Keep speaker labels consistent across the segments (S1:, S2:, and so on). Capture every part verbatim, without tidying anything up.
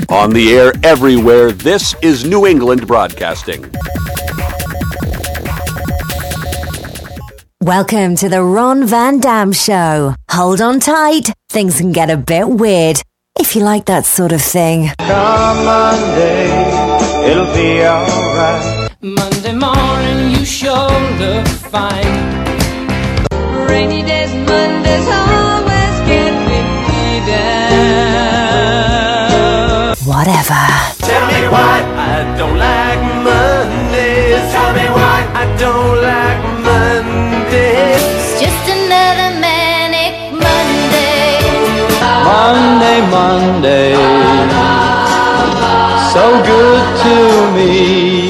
S1: On the air everywhere, this is New England Broadcasting.
S2: Welcome to the Ron Van Dam Show. Hold on tight. Things can get a bit weird, if you like that sort of thing.
S3: Come Monday, it'll be alright.
S4: Monday morning, you sure look fine. Rainy days, Mondays always get me down.
S2: Whatever.
S3: Tell me why I don't like Mondays. Tell me why I don't like Mondays.
S5: It's just another manic Monday.
S3: Monday, Monday, so good to me.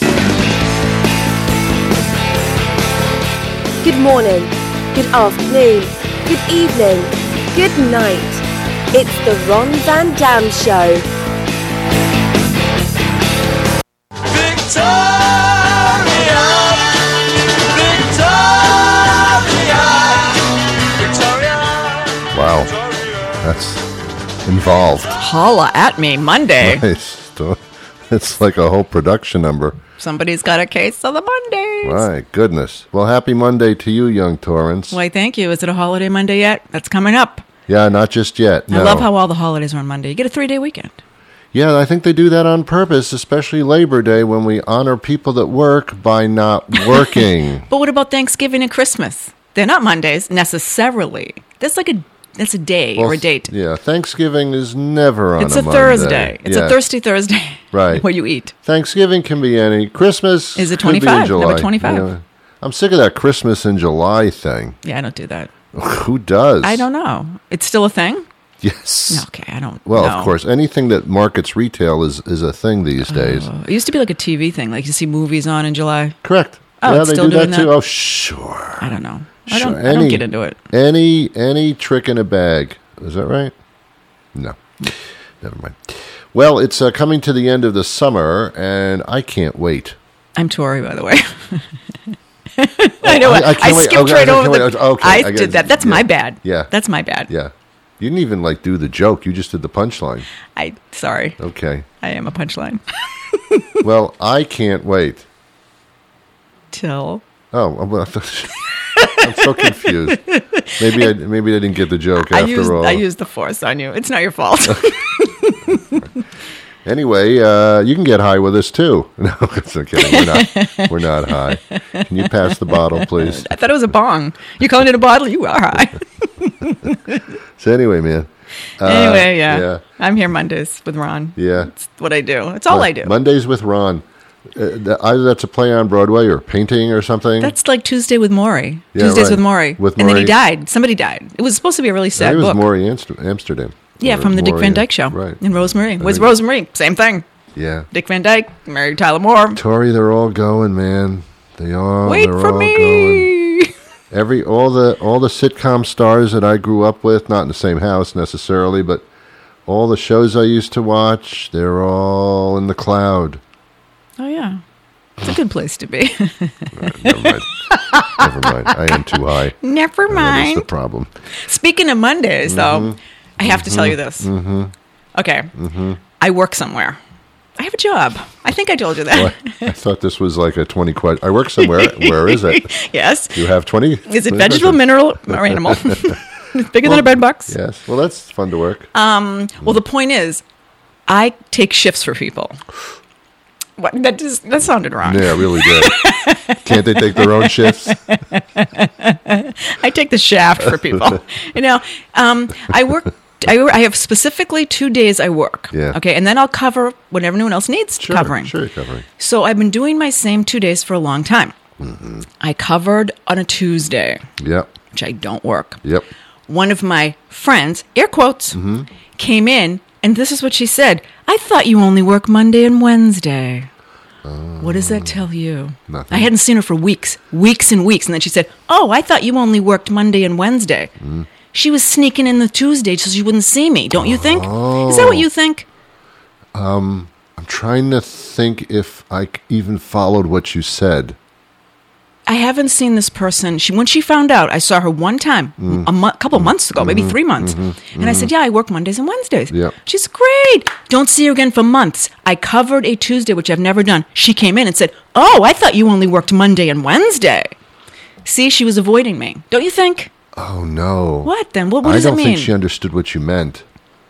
S6: Good morning, good afternoon, good evening, good night. It's the Ron Van Dam Show.
S3: Victoria, Victoria, Victoria.
S7: Wow, that's involved.
S8: Holla at me, Monday.
S7: Nice. It's like a whole production number.
S8: Somebody's got a case of the Mondays.
S7: My goodness. Well, happy Monday to you, young Torrance.
S8: Why, thank you. Is it a holiday Monday yet? That's coming up.
S7: Yeah, not just yet. No.
S8: I love how all the holidays are on Monday. You get a three-day weekend.
S7: Yeah, I think they do that on purpose, especially Labor Day, when we honor people that work by not working.
S8: But what about Thanksgiving and Christmas? They're not Mondays necessarily. That's like a that's a day
S7: Well,
S8: or a date.
S7: Yeah, Thanksgiving is never on
S8: It's
S7: a
S8: a,
S7: Monday.
S8: Thursday. It's
S7: Yeah.
S8: a thirsty Thursday.
S7: Right.
S8: Where you eat.
S7: Thanksgiving can be any. Christmas
S8: Is it
S7: could be in
S8: twenty-five?
S7: July.
S8: Number twenty-five.
S7: Yeah. I'm sick of that Christmas in July thing.
S8: Yeah, I don't do that.
S7: Who does?
S8: I don't know. It's still a thing?
S7: Yes.
S8: Okay, I don't
S7: Well,
S8: know.
S7: of course, anything that markets retail is, is a thing these days.
S8: Oh, it used to be like a T V thing. Like you see movies on in July.
S7: Correct.
S8: Oh,
S7: yeah,
S8: it's
S7: they
S8: still
S7: do that
S8: doing
S7: too.
S8: that?
S7: Oh, sure.
S8: I don't know. I
S7: Sure.
S8: don't, I don't get into it.
S7: Any any trick in a bag. Is that right? No. Never mind. Well, it's uh, coming to the end of the summer, and I can't wait.
S8: I'm Tori, by the way. I know.
S7: I-
S8: I,
S7: I
S8: I,
S7: can't wait.
S8: skipped
S7: Okay,
S8: right
S7: I
S8: over
S7: can't
S8: the.
S7: wait. Okay,
S8: I,
S7: I got-
S8: did that. That's
S7: yeah.
S8: my bad.
S7: Yeah.
S8: That's my bad.
S7: Yeah. You didn't even, like, do the joke. You just did the punchline.
S8: I sorry.
S7: Okay.
S8: I am a punchline.
S7: Well, I can't wait.
S8: Till
S7: Oh, well, I'm so confused. Maybe I maybe I didn't get the joke
S8: I
S7: after
S8: used
S7: all.
S8: I used the force on you. It's not your fault.
S7: Anyway, uh, you can get high with us too. No, I'm kidding. We're not. We're not high. Can you pass the bottle, please?
S8: I thought it was a bong. You calling it a bottle? You are high.
S7: So anyway, man. Uh,
S8: anyway, yeah.
S7: yeah.
S8: I'm here Mondays with Ron.
S7: Yeah.
S8: It's what I do. It's all I do.
S7: Mondays with Ron. Uh, th- either that's a play on Broadway or painting or something.
S8: That's like Tuesday with Maury.
S7: Yeah,
S8: Tuesdays
S7: right.
S8: with Maury.
S7: With
S8: and then he
S7: Maury.
S8: died. Somebody died. It was supposed to be a really
S7: I
S8: sad
S7: think it was
S8: book.
S7: Maury Amst- Amsterdam.
S8: Yeah,
S7: Or
S8: from the Dick
S7: Maury-
S8: Van Dyke Show.
S7: Right.
S8: And Rosemary. Was
S7: think-
S8: Rosemary. Same thing.
S7: Yeah.
S8: Dick Van Dyke married Tyler Moore.
S7: Tori, they're all going, man. They are.
S8: Wait
S7: they're
S8: for
S7: all
S8: me.
S7: Going. Every all the all the sitcom stars that I grew up with, not in the same house necessarily, but all the shows I used to watch, they're all in the cloud.
S8: Oh, yeah. It's a good place to be.
S7: Right, never mind. Never mind. I am too high.
S8: Never
S7: And that is the
S8: mind.
S7: problem.
S8: Speaking of Mondays, though, I have to tell you this.
S7: Mm-hmm.
S8: Okay. I work somewhere. I have a job. I think I told you that.
S7: Well, I thought this was like a twenty question. I work somewhere. Where is it?
S8: Yes.
S7: You have twenty?
S8: Is it
S7: twenty
S8: vegetable,
S7: questions?
S8: mineral, or animal? It's bigger than a bed box.
S7: Yes. Well, that's fun to work.
S8: Um, well, the point is, I take shifts for people. What? That just that sounded wrong.
S7: Yeah, it really did. Can't they take their own shifts?
S8: I take the shaft for people. You know, um, I work. I, I have specifically two days I work.
S7: Yeah.
S8: Okay, and then I'll cover when everyone else needs
S7: Sure,
S8: covering.
S7: Sure, you're covering.
S8: So I've been doing my same two days for a long time.
S7: Mm-hmm.
S8: I covered on a Tuesday,
S7: Yep.
S8: which I don't work.
S7: Yep.
S8: One of my friends, air quotes,
S7: Mm-hmm.
S8: came in, and this is what she said. I thought you only work Monday and Wednesday. What does that tell you?
S7: Nothing.
S8: I hadn't seen her for weeks, weeks and weeks. And then she said, oh, I thought you only worked Monday and Wednesday.
S7: Mm.
S8: She was sneaking in the Tuesday so she wouldn't see me, don't you think? Is that what you think?
S7: I'm trying to think if I c- even followed what you said.
S8: I haven't seen this person. She when she found out, I saw her one time,
S7: Mm.
S8: a mo- couple months ago, maybe three months.
S7: Mm-hmm.
S8: And I said, yeah, I work Mondays and Wednesdays.
S7: Yep.
S8: She's great. Don't see her again for months. I covered a Tuesday, which I've never done. She came in and said, oh, I thought you only worked Monday and Wednesday. See, she was avoiding me. Don't you think?
S7: Oh, no.
S8: What then? What, what
S7: I
S8: does
S7: don't
S8: it mean?
S7: think she understood what you meant.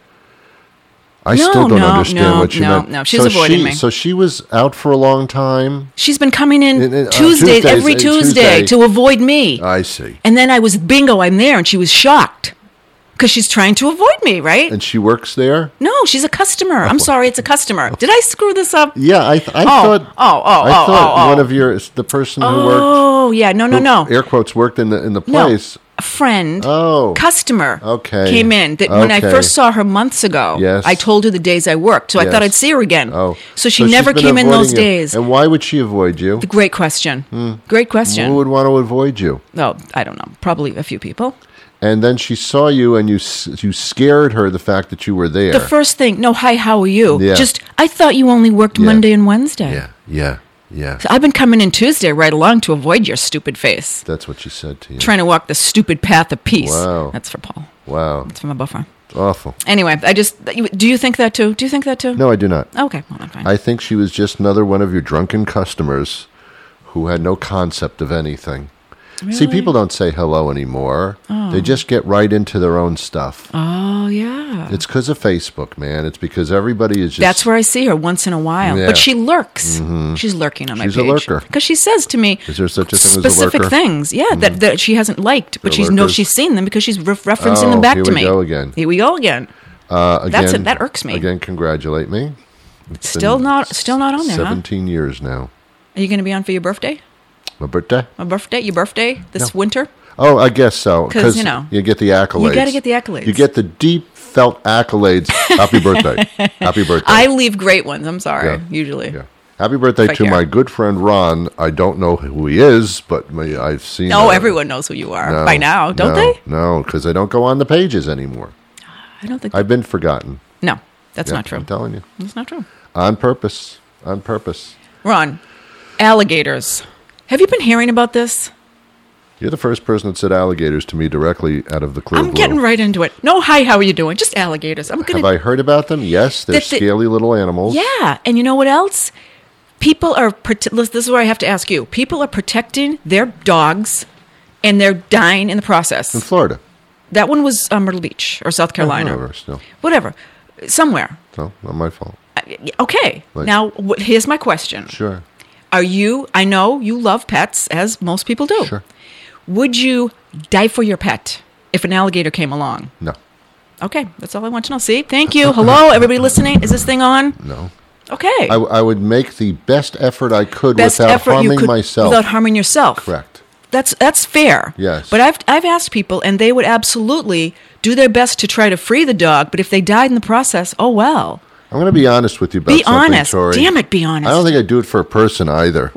S7: I
S8: No,
S7: still don't
S8: no,
S7: understand
S8: no,
S7: what you
S8: no,
S7: meant.
S8: no, she's
S7: so
S8: avoiding
S7: she,
S8: me.
S7: So she was out for a long time.
S8: She's been coming in
S7: In- in- uh,
S8: Tuesdays,
S7: Tuesdays,
S8: every
S7: uh,
S8: Tuesday,
S7: Tuesday.
S8: to avoid me.
S7: I see.
S8: And then I was, bingo, I'm there, and she was shocked. Because she's trying to avoid me, right?
S7: And she works there?
S8: No, she's a customer. I'm sorry, it's a customer. Did I screw this up?
S7: Yeah, I, th- I
S8: Oh,
S7: thought.
S8: oh, oh,
S7: I
S8: oh,
S7: thought
S8: oh, oh.
S7: one of your the person who worked.
S8: Oh, yeah, no, no,
S7: who,
S8: no.
S7: Air quotes worked in the in the
S8: No,
S7: place.
S8: a friend,
S7: Oh.
S8: customer,
S7: Okay.
S8: came in. That when I
S7: Okay.
S8: first saw her months ago,
S7: Yes.
S8: I told her the days I worked, so I thought
S7: Yes.
S8: I'd see her again.
S7: Oh,
S8: so she
S7: she's
S8: never
S7: been
S8: came in those
S7: avoiding you.
S8: days.
S7: And why would she avoid you?
S8: Great question. Great question.
S7: Who would want to avoid you?
S8: Oh, I don't know. Probably a few people.
S7: And then she saw you, and you s- you scared her the fact that you were there.
S8: The first thing, no, hi, how are you?
S7: Yeah.
S8: Just, I thought you only worked
S7: Yeah.
S8: Monday and Wednesday.
S7: yeah, yeah, yeah.
S8: So I've been coming in Tuesday right along to avoid your stupid face.
S7: That's what she said to you.
S8: Trying to walk the stupid path of peace.
S7: Wow.
S8: That's for Paul.
S7: Wow,
S8: That's for my buffer.
S7: awful.
S8: Anyway, I just, do you think that too? Do you think that too?
S7: No, I do not.
S8: Okay, well, I'm fine.
S7: I think she was just another one of your drunken customers who had no concept of anything. See,
S8: Really?
S7: people don't say hello anymore. They just get right into their own stuff.
S8: Oh, yeah.
S7: It's because of Facebook, man. It's because everybody is just.
S8: That's where I see her once in a while.
S7: Yeah.
S8: But she lurks. She's lurking on my
S7: She's a
S8: page.
S7: lurker.
S8: Because she says to me
S7: Is there such a thing as a
S8: specific
S7: lurker?
S8: things. Yeah, that, that she hasn't liked, but
S7: They're
S8: she knows
S7: lurkers.
S8: she's seen them because she's re- referencing
S7: Oh,
S8: them back
S7: here
S8: to
S7: we
S8: me.
S7: go again.
S8: Here we go again.
S7: Uh, again,
S8: That's it. That irks me.
S7: Again, congratulate me. It's
S8: Still
S7: been
S8: not- still not on there, huh?
S7: Seventeen years now.
S8: Are you going to be on for your birthday?
S7: My birthday?
S8: My birthday? Your birthday this
S7: No.
S8: winter?
S7: Oh, I guess so.
S8: 'Cause, you know,
S7: you get the accolades.
S8: you gotta get the accolades.
S7: You get the deep felt accolades. Happy birthday! Happy birthday!
S8: I leave great ones. I'm sorry.
S7: Yeah.
S8: Usually.
S7: Yeah. Happy birthday
S8: If I
S7: to
S8: care.
S7: my good friend Ron. I don't know who he is, but my, I've seen.
S8: No,
S7: uh,
S8: everyone knows who you are
S7: no,
S8: by now, don't
S7: no,
S8: they?
S7: No, because I don't go on the pages anymore.
S8: I don't think.
S7: I've been forgotten.
S8: no, that's
S7: Yeah,
S8: not true.
S7: I'm telling you,
S8: That's not true.
S7: on purpose. On purpose.
S8: Ron, alligators. Have you been hearing about this?
S7: You're the first person that said alligators to me directly out of the clear
S8: I'm
S7: blue.
S8: getting right into it. No, hi, how are you doing? Just alligators. I'm gonna.
S7: Have I heard about them? Yes, they're
S8: That the-
S7: scaly little animals.
S8: Yeah, and you know what else? People are. prote- This is where I have to ask you. People are protecting their dogs, and they're dying in the process.
S7: In Florida.
S8: That one was uh, Myrtle Beach or South Carolina,
S7: Whatever, still.
S8: whatever, somewhere.
S7: No, not my fault.
S8: Okay.
S7: Like-
S8: Now, wh- here's my question.
S7: Sure.
S8: Are you, I know you love pets, as most people do.
S7: Sure.
S8: Would you die for your pet if an alligator came along?
S7: No.
S8: Okay, that's all I want to know. See? Thank you. Hello, everybody listening? Is this thing on?
S7: No.
S8: Okay.
S7: I, I would make the best effort I could
S8: Best
S7: without
S8: effort
S7: harming
S8: you could
S7: myself.
S8: without harming yourself.
S7: Correct.
S8: That's that's fair.
S7: Yes.
S8: But I've I've asked people, and they would absolutely do their best to try to free the dog. But if they died in the process, oh well.
S7: I'm going to be honest with you about
S8: Be
S7: something,
S8: honest.
S7: Tori.
S8: Damn it, be honest.
S7: I don't think I'd do it for a person either.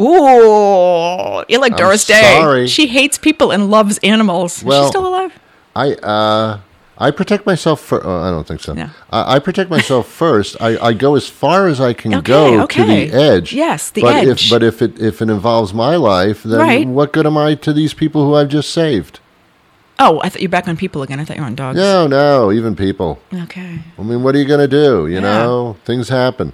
S8: Ooh, you're like
S7: I'm
S8: Doris Day.
S7: sorry.
S8: She hates people and loves animals.
S7: Well,
S8: Is she still alive?
S7: I uh, I protect myself for. Uh, I don't think so.
S8: No.
S7: I, I protect myself first. I, I go as far as I can
S8: Okay,
S7: go
S8: okay.
S7: to the edge.
S8: Yes, the
S7: but
S8: edge.
S7: If, but if it if it involves my life, then
S8: Right.
S7: what good am I to these people who I've just saved?
S8: Oh, I thought you're back on people again. I thought you were on dogs.
S7: No, no, even people.
S8: Okay.
S7: I mean, what are you going to do? You
S8: Yeah.
S7: know, things happen.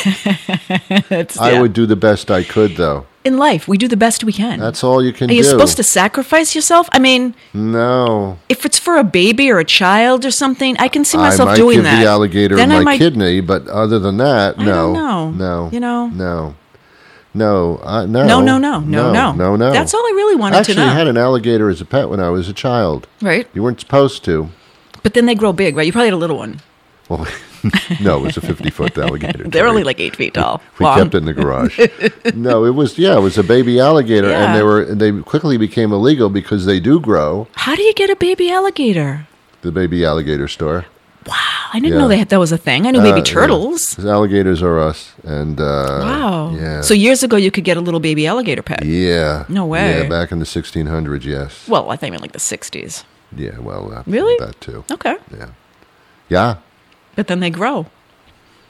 S8: It's,
S7: I
S8: yeah.
S7: would do the best I could, though.
S8: In life, we do the best we can.
S7: That's all you can
S8: Are you
S7: do.
S8: supposed to sacrifice yourself? I mean,
S7: No.
S8: if it's for a baby or a child or something, I can see
S7: I
S8: myself
S7: might
S8: doing
S7: give
S8: that.
S7: the alligator
S8: Then I
S7: my
S8: might,
S7: kidney, but other than that,
S8: I
S7: no.
S8: don't know.
S7: No.
S8: You know?
S7: No. No. Uh, no.
S8: No, no, no, no, no.
S7: No, no.
S8: That's all I really wanted
S7: Actually,
S8: to know.
S7: I had an alligator as a pet when I was a child.
S8: Right.
S7: You weren't supposed to.
S8: But then they grow big, right? You probably had a little one.
S7: Well, no, it was a fifty-foot alligator.
S8: They're
S7: Tori.
S8: only like eight feet tall.
S7: We
S8: long.
S7: kept it in the garage. No, it was yeah, it was a baby alligator,
S8: Yeah.
S7: and they were they quickly became illegal because they do grow.
S8: How do you get a baby alligator?
S7: The baby alligator store.
S8: I didn't
S7: Yeah.
S8: know they had, that was a thing. I knew
S7: Uh,
S8: baby
S7: yeah.
S8: turtles.
S7: Alligators are us, and uh,
S8: Wow.
S7: yeah.
S8: So years ago, you could get a little baby alligator pet.
S7: yeah,
S8: No way.
S7: Yeah, back in the sixteen hundreds, yes.
S8: Well, I think in like the sixties.
S7: Yeah, well, uh,
S8: Really?
S7: that too.
S8: Okay.
S7: Yeah, yeah,
S8: But then they grow.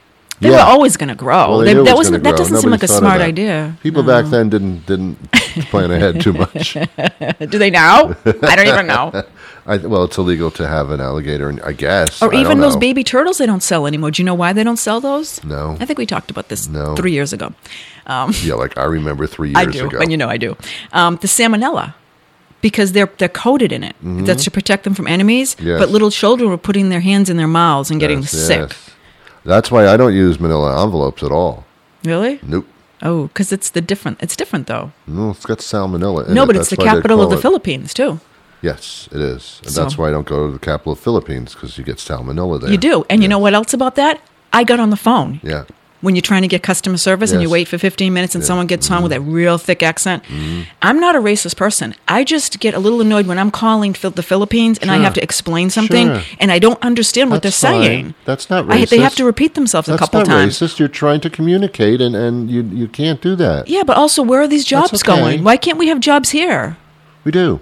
S8: They
S7: Yeah.
S8: were always going to grow.
S7: Well, they
S8: They-
S7: knew it
S8: that
S7: was
S8: wasn't.
S7: gonna
S8: That
S7: grow.
S8: doesn't seem
S7: Nobody
S8: like a
S7: thought of
S8: smart
S7: that.
S8: idea.
S7: People back then didn't didn't plan ahead too much.
S8: Do they now? I don't even know.
S7: I, well, it's illegal to have an alligator, in- I guess.
S8: Or
S7: I
S8: even
S7: don't
S8: those
S7: know.
S8: baby turtles they don't sell anymore. Do you know why they don't sell those?
S7: No.
S8: I think we talked about this
S7: No.
S8: three years ago. Um,
S7: Yeah, like I remember three years
S8: I do,
S7: ago.
S8: and you know I do. Um, the salmonella, because they're they're coated in it. That's to protect them from enemies.
S7: Mm-hmm. Yes.
S8: But little children were putting their hands in their mouths and getting
S7: Yes,
S8: sick.
S7: yes. That's why I don't use manila envelopes at all.
S8: Really?
S7: Nope.
S8: Oh, because it's the different. It's different though.
S7: No, it's got salmonella in
S8: no,
S7: it.
S8: but it's
S7: That's
S8: the
S7: why they
S8: capital of
S7: call
S8: the
S7: it-
S8: Philippines too.
S7: Yes, it is. And
S8: So-
S7: that's why I don't go to the capital of the Philippines, because you get salmonella there.
S8: You do, and you
S7: Yes.
S8: know what else about that? I got on the phone.
S7: Yeah.
S8: When you're trying to get customer service and you
S7: Yes.
S8: wait for fifteen minutes and
S7: Yeah.
S8: someone gets on with a
S7: Mm-hmm.
S8: real thick accent. I'm not a racist person. I just get a little annoyed when I'm calling Phil- the Philippines and I
S7: Sure.
S8: have to explain something
S7: Sure.
S8: and I don't understand what
S7: That's
S8: they're
S7: fine.
S8: saying.
S7: That's not
S8: I, they have
S7: racist.
S8: to repeat themselves a
S7: That's
S8: couple
S7: not
S8: times.
S7: racist. You're trying to communicate, and, and you you can't do that.
S8: Yeah, but also, where are these jobs
S7: That's okay.
S8: going? Why can't we have jobs here?
S7: We do.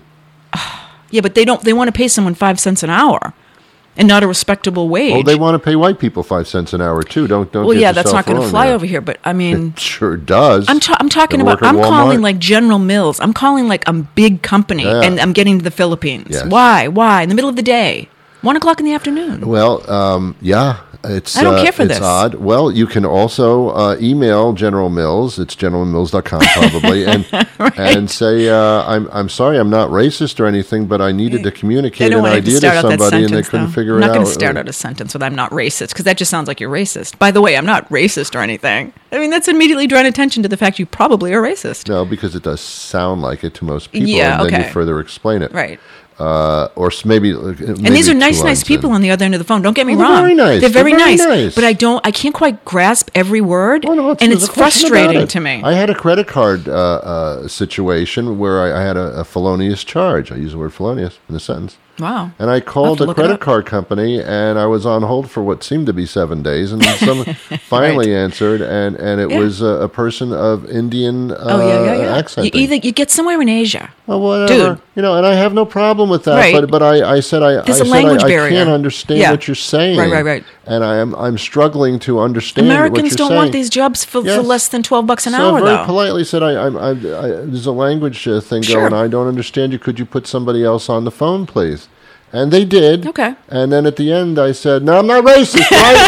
S8: Yeah, but they don't. They want to pay someone five cents an hour, and not a respectable wage.
S7: Oh, they want to pay white people five cents an hour too. Don't don't.
S8: well,
S7: get
S8: yeah, that's
S7: yourself
S8: not going to
S7: wrong
S8: fly
S7: there.
S8: over here. But I mean,
S7: It sure does.
S8: I'm, ta- I'm talking
S7: Ever
S8: about,
S7: work at
S8: I'm calling
S7: Walmart?
S8: like General Mills. I'm calling like a big company
S7: Yeah.
S8: and I'm getting to the Philippines.
S7: Yes.
S8: Why? Why? In the middle of the day? One o'clock in the afternoon.
S7: Well, um, yeah, it's
S8: I don't
S7: uh,
S8: care for
S7: it's
S8: this.
S7: odd. Well, you can also uh, email General Mills. It's general mills dot com probably, and and say uh, I'm I'm sorry, I'm not racist or anything, but I needed to
S8: They
S7: communicate
S8: don't
S7: an
S8: want to
S7: idea to
S8: start out that
S7: somebody,
S8: sentence,
S7: and they couldn't
S8: though.
S7: figure
S8: I'm
S7: it
S8: not
S7: out.
S8: going to start out a sentence with "I'm not racist" because that just sounds like you're racist. By the way, I'm not racist or anything. I mean, that's immediately drawing attention to the fact you probably are racist.
S7: No, because it does sound like it to most people,
S8: Yeah,
S7: and then
S8: okay.
S7: you further explain it,
S8: Right.
S7: Uh, or s- maybe, maybe
S8: And these are nice, nice people on the other end of the phone. Don't get me
S7: Oh, they're
S8: wrong.
S7: very nice.
S8: They're very,
S7: They're very
S8: nice,
S7: nice.
S8: But I don't. I can't quite grasp every word,
S7: Oh, no,
S8: and
S7: there's
S8: it's
S7: a question about
S8: frustrating
S7: it.
S8: to me.
S7: I had a credit card uh, uh, situation where I, I had a, a felonious charge. I use the word felonious in a sentence.
S8: Wow.
S7: And I
S8: I'll
S7: called
S8: have to
S7: a
S8: look it
S7: credit
S8: up.
S7: card company, and I was on hold for what seemed to be seven days, and then someone finally answered, and, and it
S8: Yeah.
S7: was a, a person of Indian uh,
S8: Oh yeah, yeah, yeah.
S7: accent.
S8: You either you get somewhere in Asia.
S7: Well, whatever.
S8: Dude.
S7: You know, and I have no problem with that.
S8: Right.
S7: But but I, I said I,
S8: There's
S7: I
S8: a
S7: said
S8: language
S7: I, I
S8: barrier.
S7: can't understand
S8: Yeah.
S7: what you're saying.
S8: Right, right, right.
S7: And I am I'm struggling to understand what
S8: Americans
S7: you're
S8: don't
S7: saying.
S8: want these jobs for, for
S7: Yes.
S8: less than twelve bucks an
S7: so
S8: hour,
S7: I very
S8: though.
S7: politely said, I, I, I, I, there's a language uh, thing
S8: Sure.
S7: going. I don't understand you. Could you put somebody else on the phone, please? And they did.
S8: Okay.
S7: And then at the end, I said, no, I'm not racist,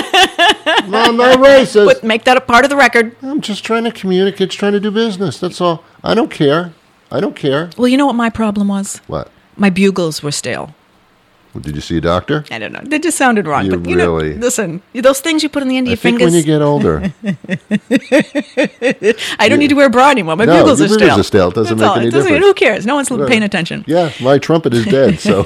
S7: right? No, I'm not racist.
S8: But make that a part of the record.
S7: I'm just trying to communicate, just trying to do business. That's all. I don't care. I don't care.
S8: Well, you know what my problem was?
S7: What?
S8: My bugles were stale.
S7: Did you see a doctor?
S8: I don't know. They just sounded wrong.
S7: You
S8: but you
S7: really-
S8: know, listen, those things you put on the end of
S7: I
S8: your
S7: think
S8: fingers.
S7: when you get older.
S8: I don't need to wear a bra anymore. My
S7: No,
S8: bugles
S7: your
S8: are
S7: bugles
S8: stale.
S7: are stale. It doesn't
S8: That's
S7: make
S8: all.
S7: any
S8: It doesn't-
S7: difference.
S8: Who cares? No one's paying attention.
S7: Yeah, my trumpet is dead, so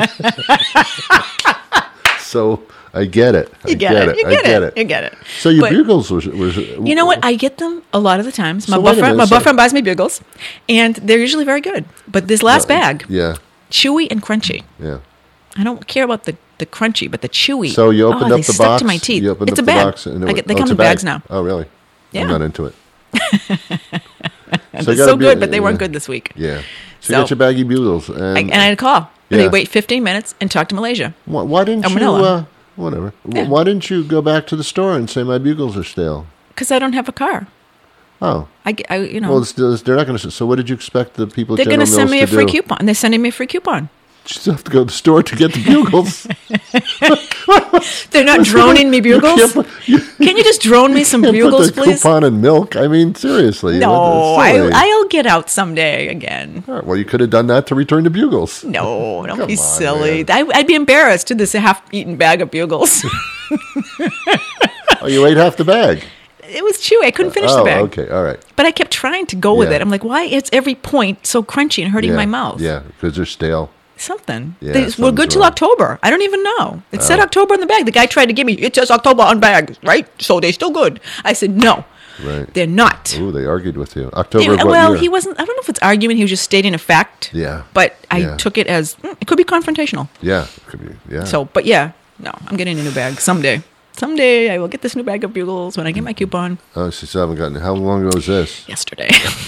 S7: so I get it. I
S8: You get, it. You
S7: I
S8: get,
S7: get
S8: it.
S7: it.
S8: You get it.
S7: So your
S8: But-
S7: bugles was, was
S8: You know what? I get them a lot of the times. My
S7: So wait a
S8: boyfriend, my
S7: minute, so-
S8: boyfriend buys me bugles, and they're usually very good. But this last bag,
S7: Yeah,
S8: chewy and crunchy.
S7: yeah.
S8: I don't care about the, the crunchy, but the chewy.
S7: So you opened
S8: oh,
S7: up
S8: they
S7: the
S8: stuck
S7: box.
S8: to my teeth.
S7: You opened
S8: it's
S7: up
S8: a
S7: the
S8: bag.
S7: box, and it
S8: I
S7: was-
S8: get, they
S7: oh,
S8: come
S7: it's
S8: in
S7: a bag.
S8: bags now.
S7: Oh, really?
S8: Yeah.
S7: I'm not into it.
S8: And
S7: So
S8: they're
S7: you gotta
S8: so
S7: be-
S8: good, but they weren't
S7: yeah.
S8: good this week.
S7: Yeah. So,
S8: So-
S7: you get your baggy bugles, and,
S8: I, and I had to call. And
S7: Yeah.
S8: they wait fifteen minutes and talk to Malaysia.
S7: why, why didn't
S8: or
S7: you?
S8: Manila.
S7: Uh, whatever.
S8: Yeah.
S7: Why didn't you go back to the store and say my bugles are stale?
S8: Because I don't have a car.
S7: Oh.
S8: I, get- I you know,
S7: Well, it's, it's, they're not going to. So, what did you expect the people? at
S8: they're going to
S7: General
S8: send me a
S7: Mills to
S8: free
S7: do?
S8: coupon. They're sending me a free coupon.
S7: You still have to go to the store to get the bugles.
S8: They're not droning me
S7: You
S8: bugles.
S7: can't put- you
S8: Can you just drone me some
S7: can't
S8: bugles,
S7: put the
S8: please?
S7: coupon in milk. I mean, seriously.
S8: No,
S7: That's
S8: I,
S7: silly.
S8: I'll get out someday again.
S7: All right, well, you could have done that to return the bugles.
S8: No, don't
S7: Come
S8: be
S7: on,
S8: silly.
S7: man.
S8: I, I'd be embarrassed to this half-eaten bag of bugles.
S7: Oh, you ate half the bag.
S8: It was chewy. I couldn't finish
S7: oh,
S8: the bag.
S7: okay, all right.
S8: But I kept trying to go with
S7: Yeah.
S8: it. I'm like, why is every point so crunchy and hurting
S7: yeah.
S8: my mouth?
S7: Yeah, because they're stale.
S8: Something.
S7: Yeah,
S8: They, we're
S7: something's
S8: good till
S7: wrong.
S8: October. I don't even know. It said October on the bag. The guy tried to give me, it says October on bags, right? So they're still good. I said, no,
S7: Right.
S8: they're not.
S7: Ooh, they argued with you. October
S8: Yeah,
S7: of what
S8: well,
S7: year?
S8: he wasn't, I don't know if it's arguing. He was just stating a fact.
S7: Yeah.
S8: But I
S7: Yeah.
S8: took it as, mm, it could be confrontational.
S7: Yeah, could be. Yeah.
S8: So, but yeah, no, I'm getting a new bag someday. Someday I will get this new bag of bugles when I get my coupon.
S7: Oh, so you still haven't gotten. How long ago was this?
S8: Yesterday.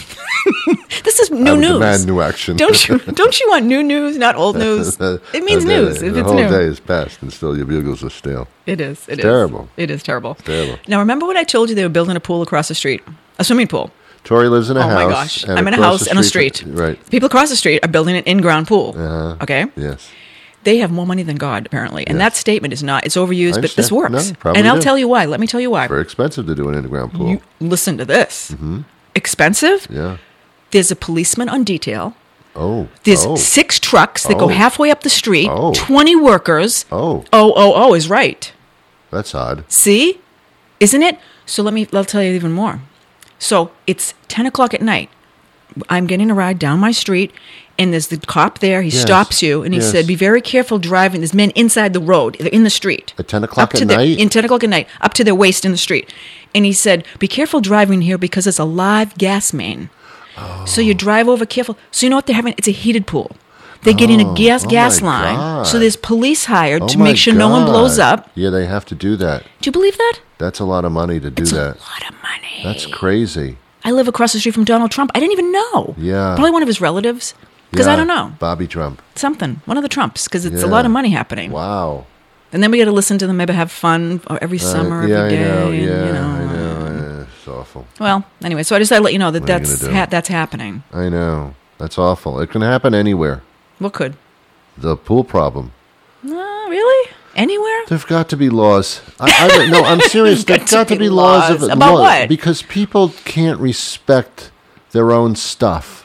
S8: This is
S7: I
S8: new
S7: would
S8: news.
S7: demand new action.
S8: Don't you? Don't you want new news, not old news? It means
S7: Okay,
S8: news
S7: The
S8: if it's
S7: whole
S8: new.
S7: day is passed, and still your bugles are stale.
S8: It is. It is
S7: terrible.
S8: It is terrible.
S7: Terrible.
S8: Now, remember when I told you they were building a pool across the street, a swimming pool?
S7: Tori lives in a
S8: Oh
S7: house.
S8: my gosh!
S7: and
S8: I'm in a
S7: across
S8: house
S7: the
S8: and a street.
S7: Right.
S8: People across the street are building an in-ground pool.
S7: Uh-huh.
S8: Okay.
S7: Yes.
S8: They have more money than God, apparently, and
S7: Yes.
S8: that statement is not. It's overused,
S7: I
S8: but this
S7: understand.
S8: works.
S7: No, probably
S8: and I'll
S7: do.
S8: tell you why. Let me tell you why.
S7: Very expensive to do an underground pool.
S8: You listen to this. Expensive.
S7: Yeah.
S8: There's a policeman on detail.
S7: Oh.
S8: There's
S7: oh.
S8: six trucks that
S7: Oh.
S8: go halfway up the street.
S7: Oh.
S8: Twenty workers.
S7: Oh.
S8: Oh, oh, oh is right.
S7: That's odd.
S8: See? Isn't it? So let me I'll tell you even more. So it's ten o'clock at night. I'm getting a ride down my street, and there's the cop there. He
S7: Yes.
S8: stops you, and he
S7: Yes.
S8: said, be very careful driving. There's men inside the road. They're in the street.
S7: At ten o'clock
S8: Up to
S7: at
S8: their-
S7: night?
S8: In ten o'clock at night, up to their waist in the street. And he said, be careful driving here because it's a live gas main. So you drive over careful. So you know what they're having? It's a heated pool. They're getting a gas
S7: oh
S8: gas
S7: my
S8: line.
S7: God.
S8: So there's police hired
S7: Oh
S8: to
S7: my
S8: make sure no one blows
S7: God.
S8: up.
S7: Yeah, they have to do that.
S8: Do you believe that?
S7: That's a lot of money to do
S8: It's
S7: that.
S8: a lot of money.
S7: That's crazy.
S8: I live across the street from Donald Trump. I didn't even know.
S7: Yeah.
S8: Probably one of his relatives. Because
S7: Yeah,
S8: I don't know.
S7: Bobby Trump.
S8: Something. One of the Trumps. Because it's a
S7: Yeah.
S8: lot of money happening.
S7: Wow.
S8: And then we got to listen to them, maybe have fun every summer,
S7: Uh, yeah,
S8: every day.
S7: I know.
S8: and,
S7: Yeah,
S8: you know.
S7: I know. uh, It's awful.
S8: Well, anyway, so I just thought I'd let you know that
S7: What are you
S8: that's,
S7: gonna do?
S8: ha- that's happening.
S7: I know. That's awful. It can happen anywhere.
S8: What could?
S7: The pool problem.
S8: Uh, really? Anywhere?
S7: There've got to be laws. I, I, no, I'm serious.
S8: Got
S7: There've
S8: to
S7: got to
S8: be
S7: be laws,
S8: laws.
S7: of
S8: About
S7: law-
S8: what?
S7: Because people can't respect their own stuff.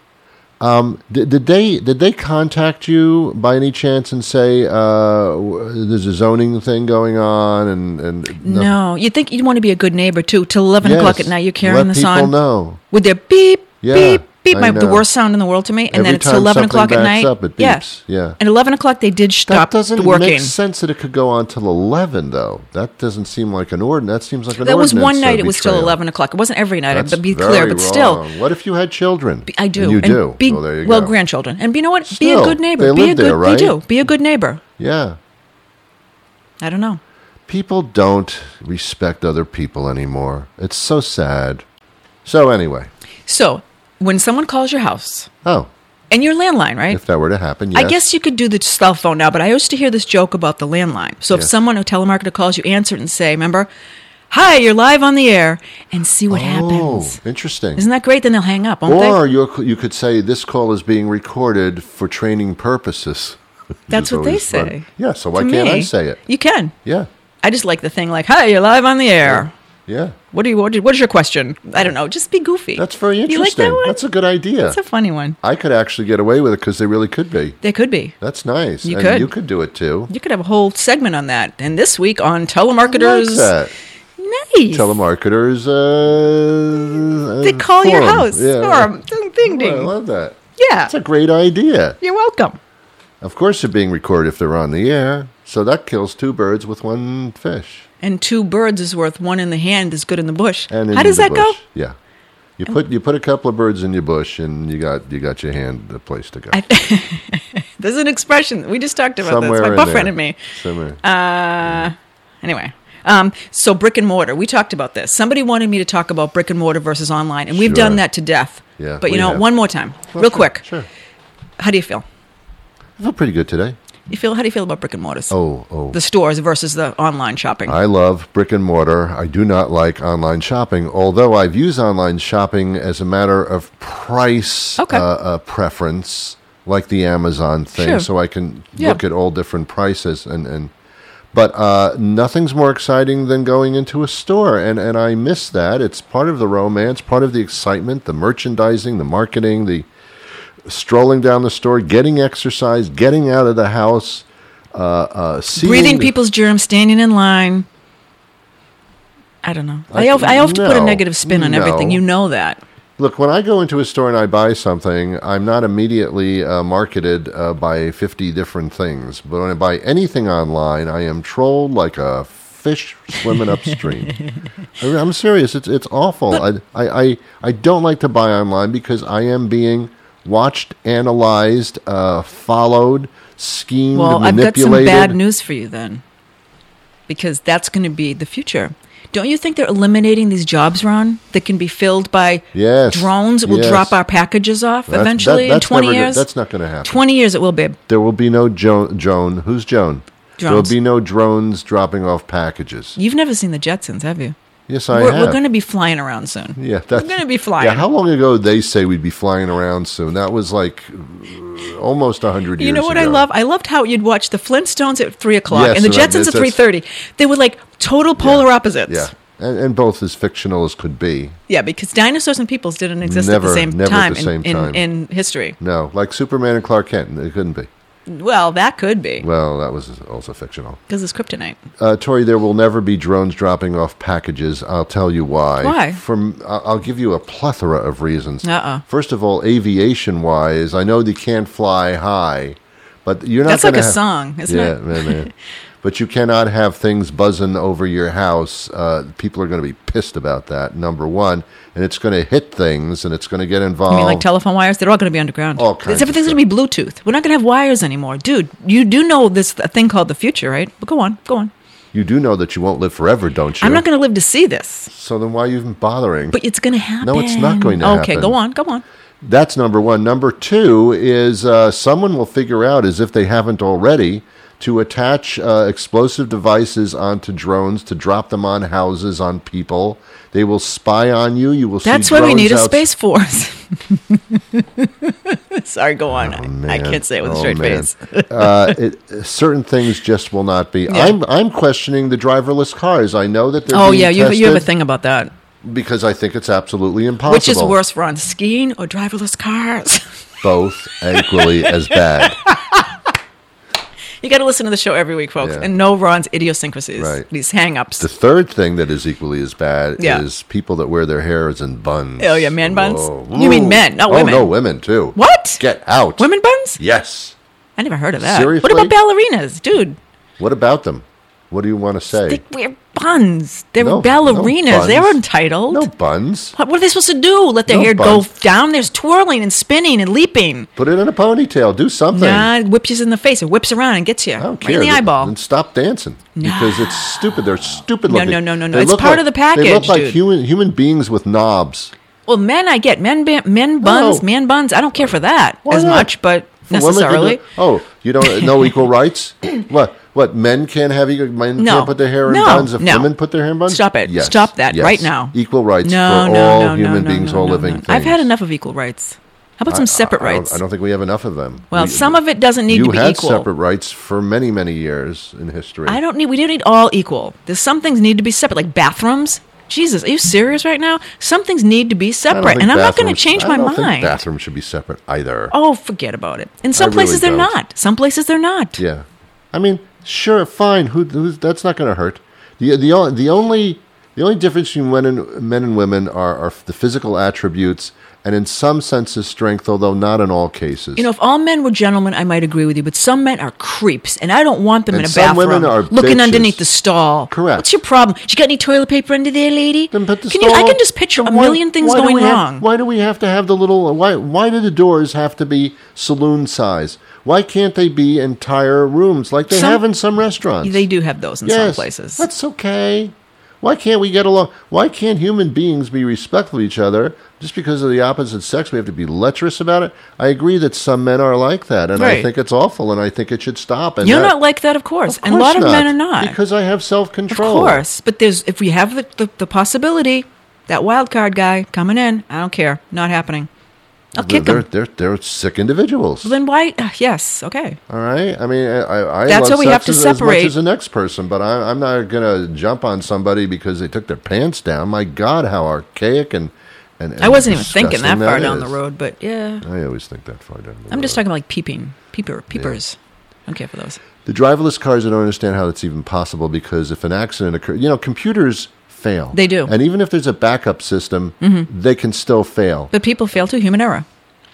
S7: Um, did, did they did they contact you by any chance and say uh, w- there's a zoning thing going on and and
S8: No. You'd think you'd want to be a good neighbor, too. Till eleven
S7: Yes.
S8: o'clock at night, you're carrying
S7: Let
S8: this
S7: people
S8: on.
S7: know.
S8: With their beep,
S7: Yeah,
S8: beep, beep.
S7: I
S8: My, the
S7: know.
S8: worst sound in the world to me. And
S7: Every
S8: then it's
S7: time
S8: till eleven
S7: something
S8: o'clock at
S7: backs
S8: night.
S7: up, it
S8: yeah.
S7: beeps. Yeah.
S8: And eleven o'clock, they did
S7: That
S8: stop
S7: doesn't
S8: working.
S7: make sense that it could go on till eleven, though. That doesn't seem like an ordinance. That seems like an
S8: That was
S7: ordinance.
S8: one night.
S7: uh,
S8: It was till
S7: betrayal.
S8: eleven o'clock. It wasn't every night.
S7: That's
S8: But be
S7: very
S8: clear. But still,
S7: wrong. What if you had children?
S8: I do.
S7: And you
S8: And
S7: do.
S8: Be,
S7: well, there you
S8: well,
S7: go.
S8: grandchildren. And you know what? be
S7: Still,
S8: a good neighbor.
S7: they
S8: be
S7: live
S8: a good.
S7: there, right?
S8: They do. Be a good neighbor.
S7: Yeah.
S8: I don't know.
S7: People don't respect other people anymore. It's so sad. So anyway.
S8: So when someone calls your house
S7: Oh,
S8: and your landline, right?
S7: if that were to happen, yes.
S8: I guess you could do the cell phone now, but I used to hear this joke about the landline. So if
S7: Yes.
S8: someone, a telemarketer, calls you, answer it and say, remember, hi, you're live on the air, and see what happens.
S7: Oh, interesting.
S8: Isn't that great? Then they'll hang up, won't
S7: Or
S8: they?
S7: you you could say this call is being recorded for training purposes.
S8: That's
S7: Is
S8: what they
S7: always fun.
S8: say.
S7: Yeah, so why
S8: To
S7: can't I
S8: me,
S7: say it?
S8: You can.
S7: Yeah,
S8: I just like the thing like, hi, you're live on the air.
S7: yeah.
S8: What do you? What, what is your question? I don't know. Just be goofy.
S7: That's very
S8: You like
S7: interesting.
S8: that one?
S7: That's a good idea.
S8: That's a funny one.
S7: I could actually get away with it because they really could be.
S8: They could be.
S7: That's nice.
S8: You
S7: and
S8: could.
S7: you could do it too.
S8: You could have a whole segment on that. And this week on
S7: I
S8: telemarketers,
S7: like that.
S8: nice.
S7: Telemarketers. Uh,
S8: They
S7: uh,
S8: call your
S7: forum.
S8: house.
S7: Yeah.
S8: Forum. Ding, ding,
S7: Oh, I
S8: ding.
S7: love that.
S8: Yeah.
S7: That's a great idea.
S8: You're welcome.
S7: Of course, they're being recorded if they're on the air. So that kills two birds with one fish.
S8: And two birds is worth one in the hand is good in the bush.
S7: And in
S8: How does
S7: the
S8: that go?
S7: bush. Yeah, you put you put a couple of birds in your bush, and you got you got your hand a place to go.
S8: I, there's an expression. We just talked about
S7: Somewhere
S8: this. My
S7: in
S8: boyfriend
S7: there.
S8: and me.
S7: Somewhere.
S8: Uh, anyway. Um, so brick and mortar. We talked about this. Somebody wanted me to talk about brick and mortar versus online, and we've
S7: Sure.
S8: done that to death.
S7: Yeah,
S8: But you
S7: we
S8: know,
S7: have.
S8: one more time,
S7: Well,
S8: real
S7: sure,
S8: quick.
S7: Sure.
S8: How do you feel?
S7: I feel pretty good today.
S8: You feel? How do you feel about brick and mortars?
S7: Oh, oh.
S8: The stores versus the online shopping.
S7: I love brick and mortar. I do not like online shopping, although I've used online shopping as a matter of price
S8: Okay.
S7: uh, uh, preference, like the Amazon thing,
S8: Sure.
S7: so I can
S8: Yeah.
S7: look at all different prices. And, and But uh, nothing's more exciting than going into a store, and, and I miss that. It's part of the romance, part of the excitement, the merchandising, the marketing, the strolling down the store, getting exercise, getting out of the house, uh, uh, seeing
S8: Breathing
S7: the-
S8: people's germs, standing in line. I don't know. I,
S7: I-
S8: have, I have to put a
S7: no,
S8: negative spin on everything.
S7: no.
S8: You know that.
S7: Look, when I go into a store and I buy something, I'm not immediately uh, marketed uh, by fifty different things. But when I buy anything online, I am trolled like a fish swimming upstream. I mean, I'm serious. It's it's awful. I, I, I, I don't like to buy online because I am being watched, analyzed, uh, followed, schemed,
S8: Well, I've got some
S7: manipulated.
S8: bad news for you then. because that's going to be the future. Don't you think they're eliminating these jobs, Ron, that can be filled by
S7: Yes.
S8: drones that will
S7: Yes.
S8: drop our packages off
S7: That's-
S8: eventually
S7: that-
S8: in
S7: that's
S8: twenty
S7: never go-
S8: years?
S7: that's not going to happen.
S8: twenty years it will, babe.
S7: There will be no Joan. Joan. Who's Joan? There will
S8: Drones.
S7: be no drones dropping off packages.
S8: You've never seen the Jetsons, have you?
S7: Yes, I
S8: we're,
S7: have.
S8: we're going to be flying around soon.
S7: Yeah,
S8: We're
S7: that's
S8: going to be flying.
S7: Yeah, how long ago did they say we'd be flying around soon? That was like uh, almost a hundred years.
S8: You know what
S7: ago.
S8: I love? I loved how you'd watch the Flintstones at three o'clock
S7: Yes,
S8: and the
S7: right,
S8: Jetsons
S7: it's-
S8: at three thirty. They were like total polar opposites.
S7: Yeah, and, and both as fictional as could be.
S8: Yeah, because dinosaurs and peoples didn't exist
S7: Never-
S8: at the same
S7: never at
S8: time,
S7: the same
S8: in,
S7: time.
S8: In, in history.
S7: No, like Superman and Clark Kent, they couldn't be.
S8: Well, that could be
S7: Well, that was also fictional.
S8: because it's kryptonite.
S7: Uh, Tori, there will never be drones dropping off packages. I'll tell you why.
S8: Why?
S7: From I- I'll give you a plethora of reasons.
S8: Uh-uh.
S7: First of all, aviation-wise, I know they can't fly high, but you're not.
S8: That's like
S7: gonna
S8: a
S7: have-
S8: song, isn't
S7: yeah,
S8: it?
S7: man, man. But you cannot have things buzzing over your house. Uh, people are going to be pissed about that. Number one, and it's going to hit things, and it's going to get involved.
S8: You mean like telephone wires? They're all going to be underground.
S7: All kinds of
S8: Everything's going to be Bluetooth. We're not going to have wires anymore. Dude, you do know this a thing called the future, right? But go on, go on.
S7: You do know that you won't live forever, don't you?
S8: I'm not going to live to see this,
S7: So then why are you even bothering?
S8: but it's going to happen.
S7: No, it's not going to
S8: Okay,
S7: happen.
S8: go on, go on.
S7: That's number one. Number two is uh, someone will figure out, as if they haven't already, to attach uh, explosive devices onto drones, to drop them on houses, on people. They will spy on you. You will
S8: That's
S7: see
S8: why we
S7: drones
S8: need a
S7: outs-
S8: space force. Sorry, go on. I, I
S7: Man.
S8: can't say it with a
S7: Oh,
S8: straight
S7: man.
S8: face.
S7: uh, it, certain things just will not be. I'm I'm questioning the driverless cars. I know that they're
S8: Oh
S7: being
S8: yeah, you you have a
S7: tested
S8: thing about that.
S7: because I think it's absolutely impossible.
S8: Which is worse, Ron, skiing or driverless cars?
S7: Both equally as bad.
S8: You got to listen to the show every week, folks,
S7: Yeah.
S8: and know Ron's idiosyncrasies,
S7: Right.
S8: these hang-ups.
S7: The third thing that is equally as bad
S8: Yeah.
S7: is people that wear their hair as in buns.
S8: Oh, yeah, man buns?
S7: Whoa.
S8: You mean men, not
S7: oh,
S8: women.
S7: no, women too.
S8: What?
S7: Get out.
S8: Women buns?
S7: Yes.
S8: I never heard of that.
S7: Seriously?
S8: What about ballerinas, dude?
S7: What about them? What do you want to say?
S8: They wear buns. They're
S7: No,
S8: ballerinas.
S7: no buns.
S8: They're entitled.
S7: No buns.
S8: What, what are they supposed to do? Let their
S7: No
S8: hair
S7: buns.
S8: go down? There's twirling and spinning and leaping.
S7: Put it in a ponytail. Do something.
S8: Nah, it whips you in the face. It whips around and gets you
S7: I don't
S8: right
S7: care.
S8: in the
S7: Then-
S8: eyeball.
S7: Then stop dancing because it's stupid. They're stupid
S8: No,
S7: looking.
S8: no, no, no, no.
S7: They
S8: It's
S7: look
S8: part
S7: like-
S8: of the
S7: They look
S8: package,
S7: like
S8: dude.
S7: human human beings with knobs.
S8: Well, men, I get men, ba- men buns,
S7: No.
S8: man buns. I don't care for that
S7: Why
S8: as
S7: not?
S8: much, but
S7: For women to
S8: necessarily.
S7: do- oh, you don't know equal rights? What? What? Men can't have equal. Men
S8: No.
S7: can't put their hair in
S8: No.
S7: buns. If
S8: No.
S7: women put their hair in buns,
S8: Stop it.
S7: Yes.
S8: Stop that
S7: Yes.
S8: right now.
S7: Equal rights
S8: No,
S7: for
S8: no,
S7: all
S8: no,
S7: human
S8: no,
S7: beings,
S8: no,
S7: all
S8: no,
S7: living
S8: no.
S7: things.
S8: I've had enough of equal rights. How about some separate
S7: I, I
S8: rights?
S7: Don't, I don't think we have enough of them.
S8: Well,
S7: We-
S8: some of it doesn't need
S7: you
S8: to be
S7: had
S8: equal.
S7: separate rights for many, many years in history.
S8: I don't need. We don't need all equal. There's some things need to be separate, like bathrooms. Jesus, are you serious right now? Some things need to be
S7: I don't
S8: separate,
S7: think
S8: and I'm not going to
S7: bathrooms-
S8: change
S7: I
S8: my
S7: don't think
S8: mind.
S7: bathrooms should be separate either.
S8: Oh, forget about it. In some
S7: I
S8: places
S7: really
S8: they're
S7: don't.
S8: not. Some places they're not.
S7: Yeah, I mean, sure, fine. Who? Who's, that's not going to hurt. the the o- The only the only difference between men and men and women are, are the physical attributes, and in some senses strength, although not in all cases.
S8: You know, if all men were gentlemen, I might agree with you, but some men are creeps, and I don't want them
S7: And
S8: in a
S7: some
S8: bathroom
S7: women are
S8: looking
S7: bitches.
S8: underneath the stall.
S7: Correct.
S8: What's your problem? You got any toilet paper under there, lady?
S7: Then put the
S8: can you? I
S7: stall-
S8: can just picture a
S7: Then why-
S8: million things
S7: why do
S8: going
S7: we have-
S8: wrong.
S7: why do we have to have the little? Why why do the doors have to be saloon size? Why can't they be entire rooms like they
S8: Some-
S7: have in some restaurants?
S8: They do have those in
S7: yes,
S8: some places.
S7: That's okay. Why can't we get along? Why can't human beings be respectful of each other? Just because of the opposite sex, we have to be lecherous about it? I agree that some men are like that, and I
S8: Right.
S7: think it's awful, and I think it should stop. And
S8: You're
S7: that-
S8: not like that, of course,
S7: Of
S8: and a lot of
S7: course
S8: men are not.
S7: Because I have
S8: Of
S7: self-control.
S8: course, but there's if we have the, the, the possibility, that wild card guy coming in, I don't care, not happening. I'll
S7: They're,
S8: kick
S7: they're,
S8: him.
S7: they're, they're sick individuals.
S8: Then why? Uh, yes, okay.
S7: All right. I mean, I, I
S8: That's
S7: love
S8: why we have
S7: sex
S8: to
S7: as, as much
S8: separate.
S7: as the next person, but I, I'm not going to jump on somebody because they took their pants down. My God, how archaic and, and, and
S8: I wasn't even thinking that
S7: disgusting
S8: far down the
S7: is.
S8: road, but yeah,
S7: I always think that far down the road.
S8: I'm just talking like peeping, peeper, peepers. I don't care for those.
S7: The driverless cars, I don't understand how that's even possible because if an accident occurs, you know, computers fail.
S8: They do.
S7: And even if there's a backup system, they can still fail.
S8: But people fail to human error.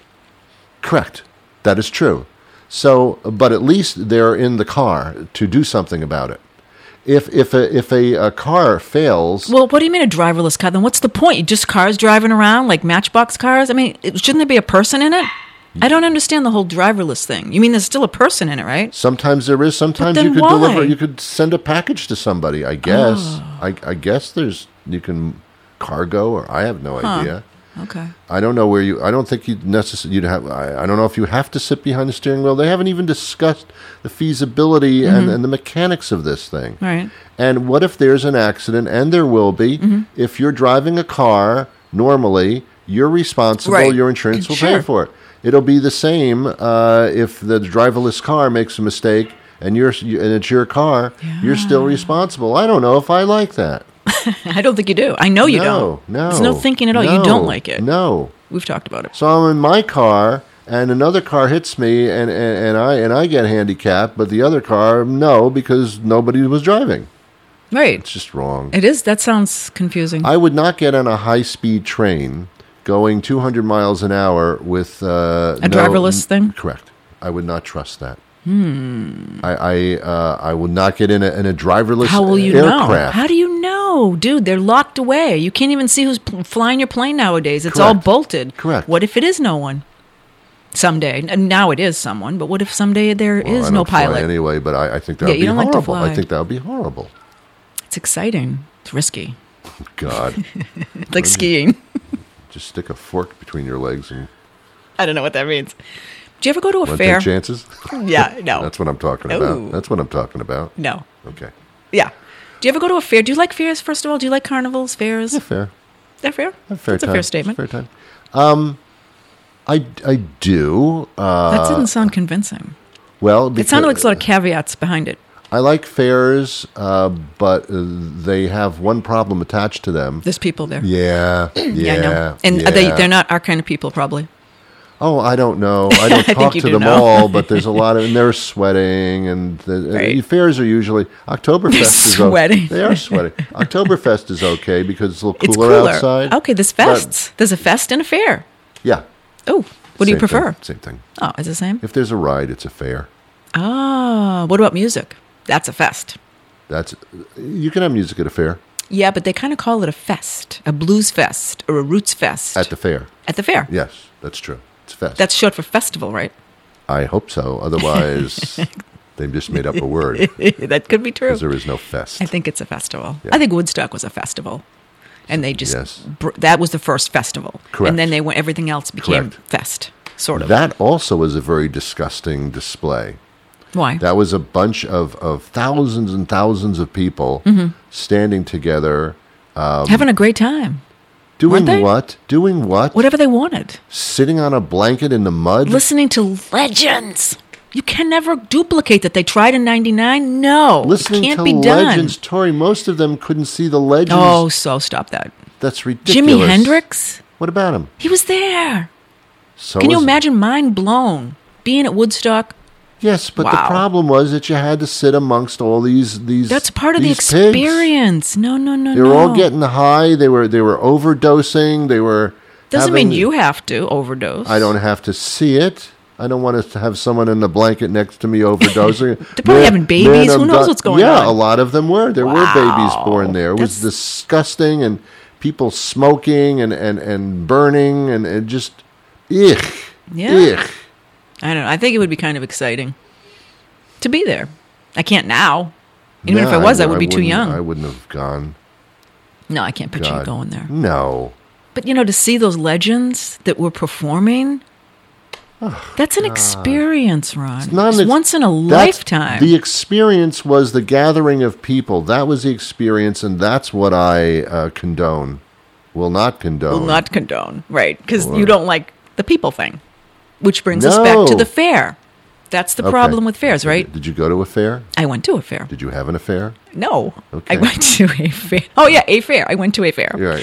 S7: Correct. That is true. So, but at least they're in the car to do something about it. If if a if a, a car fails,
S8: Well, what do you mean a driverless car? Then what's the point? You just cars driving around like Matchbox cars? I mean, it- shouldn't there be a person in it? I don't understand the whole driverless thing. You mean there's still a person in it, right?
S7: Sometimes there is. Sometimes
S8: then
S7: you could
S8: why?
S7: deliver. You could send a package to somebody. I guess.
S8: Oh.
S7: I, I guess there's you can cargo or I have no
S8: Huh.
S7: idea.
S8: Okay.
S7: I don't know where you. I don't think you'd necessarily. You'd have. I, I don't know if you have to sit behind the steering wheel. They haven't even discussed the feasibility
S8: Mm-hmm.
S7: and, and the mechanics of this thing.
S8: All right.
S7: And what if there's an accident? And there will be.
S8: Mm-hmm.
S7: If you're driving a car normally, you're responsible.
S8: Right.
S7: Your insurance will
S8: Sure.
S7: pay for it. It'll be the same uh, if the driverless car makes a mistake and you're you, and it's your car. You're still responsible. I don't know if I like that.
S8: I don't think you do. I know you
S7: no,
S8: don't.
S7: No,
S8: There's no thinking at all.
S7: no,
S8: You don't like it.
S7: No.
S8: We've talked about it.
S7: So I'm in my car, and another car hits me, and, and, and I and I get handicapped, but the other car, no, because nobody was driving.
S8: Right.
S7: It's just wrong.
S8: It is. That sounds confusing.
S7: I would not get on a high-speed train going two hundred miles an hour with uh,
S8: A
S7: no-
S8: driverless thing?
S7: Correct. I would not trust that. Hmm. I I, uh, I would not get in a, in a driverless
S8: How will you
S7: aircraft.
S8: know? How do you know? Dude, they're locked away. You can't even see who's pl- flying your plane nowadays. It's all
S7: Correct.
S8: bolted.
S7: Correct.
S8: What if it is no one? Someday. N- Now it is someone, but what if someday there
S7: Well,
S8: is
S7: I
S8: no
S7: don't fly
S8: pilot?
S7: anyway, but I, I think that
S8: Yeah,
S7: would
S8: you
S7: be
S8: don't like to
S7: horrible.
S8: fly.
S7: I think that would be horrible.
S8: It's exciting. It's risky.
S7: God,
S8: It's like skiing.
S7: just stick a fork between your legs and
S8: I don't know what that means. Do you ever go to a
S7: want to
S8: fair?
S7: take chances.
S8: Yeah, no.
S7: That's what I'm talking
S8: Ooh.
S7: about. That's what I'm talking about.
S8: No.
S7: Okay.
S8: Yeah. Do you ever go to a fair? Do you like fairs, first of all? Do you like carnivals, fairs?
S7: Yeah, fair.
S8: They're fair?
S7: A fair
S8: That's
S7: time.
S8: a fair statement.
S7: Fair time. Um, I, I do. Uh,
S8: That didn't sound convincing.
S7: well,
S8: It sounded like
S7: because-
S8: a lot of caveats behind it.
S7: I like fairs, uh, but uh, they have one problem attached to them.
S8: There's people there.
S7: Yeah, yeah,
S8: Yeah, I know. And
S7: yeah.
S8: they, they're not our kind of people, probably.
S7: Oh, I don't know. I don't
S8: I think
S7: talk
S8: you
S7: to
S8: do
S7: them
S8: know.
S7: all, but there's a lot of, and they're sweating, and the
S8: Right.
S7: uh, fairs are usually Oktoberfest is o-
S8: sweating.
S7: They are sweating. Oktoberfest is okay because it's a little
S8: It's
S7: cooler,
S8: cooler.
S7: outside.
S8: Okay, there's
S7: But-
S8: fests. There's a fest and a fair.
S7: yeah.
S8: Oh, what do you
S7: Same
S8: prefer?
S7: thing, Same thing.
S8: Oh, is it the same?
S7: If there's a ride, it's a fair.
S8: Oh, what about music? That's a fest.
S7: That's you can have music at a fair.
S8: Yeah, but they kind of call it a fest, a blues fest or a roots fest.
S7: At the fair.
S8: At the fair.
S7: Yes, that's true. It's a fest.
S8: That's short for festival, right?
S7: I hope so. Otherwise, they just made up a word
S8: That could be true.
S7: because there is no fest.
S8: I think it's a festival.
S7: Yeah.
S8: I think Woodstock was a festival. And they just,
S7: Yes.
S8: br- that was the first festival.
S7: Correct.
S8: And then they went, everything else became
S7: Correct.
S8: fest, sort of.
S7: That also was a very disgusting display.
S8: Why?
S7: That was a bunch of, of thousands and thousands of people
S8: Mm-hmm.
S7: standing together.
S8: Having a great time.
S7: Doing
S8: Weren't they?
S7: what? Doing what?
S8: Whatever they wanted.
S7: Sitting on a blanket in the mud?
S8: Listening to legends. You can never duplicate that. They tried in ninety-nine. No.
S7: Listening
S8: it can't
S7: to
S8: be done.
S7: legends. Tori, most of them couldn't see the legends.
S8: Oh, so stop that.
S7: That's ridiculous.
S8: Jimi Hendrix?
S7: What about him?
S8: He was there.
S7: So
S8: Can you
S7: was-
S8: imagine mind blown being at Woodstock?
S7: Yes, but the
S8: Wow.
S7: problem was that you had to sit amongst all these these.
S8: That's part of the
S7: these pigs.
S8: experience. No, no, no,
S7: They were
S8: no.
S7: all getting high. They were they were overdosing. They were.
S8: Doesn't
S7: having-
S8: mean you have to overdose.
S7: I don't have to see it. I don't want to have someone in the blanket next to me overdosing.
S8: They're probably having babies. Who
S7: I'm
S8: knows
S7: di-
S8: what's going
S7: yeah,
S8: on?
S7: a lot of them were. There were babies
S8: Wow.
S7: born there. It was
S8: That's-
S7: disgusting, and people smoking and, and, and burning, and, and just, ugh,
S8: Yeah.
S7: ugh.
S8: I don't know. I think it would be kind of exciting to be there. I can't now. Even if
S7: No,
S8: I was, I, would be
S7: wouldn't-
S8: too young.
S7: I wouldn't have gone.
S8: no, I can't picture you
S7: God.
S8: going there.
S7: No.
S8: But, you know, to see those legends that were performing, that's an experience, Ron.
S7: Not
S8: It's
S7: an ex-
S8: once in a
S7: that's-
S8: lifetime.
S7: The experience was the gathering of people. That was the experience, and that's what I uh, condone. Will not condone.
S8: Will not condone, right? Because
S7: Or-
S8: you don't like the people thing, which brings us back to
S7: No.
S8: the fair. That's the
S7: Okay.
S8: problem with fairs, right?
S7: Did you go to a fair?
S8: I went to a fair.
S7: Did you have an affair?
S8: No,
S7: Okay.
S8: I went to a fair. Oh yeah, a fair. I went to a fair.
S7: You're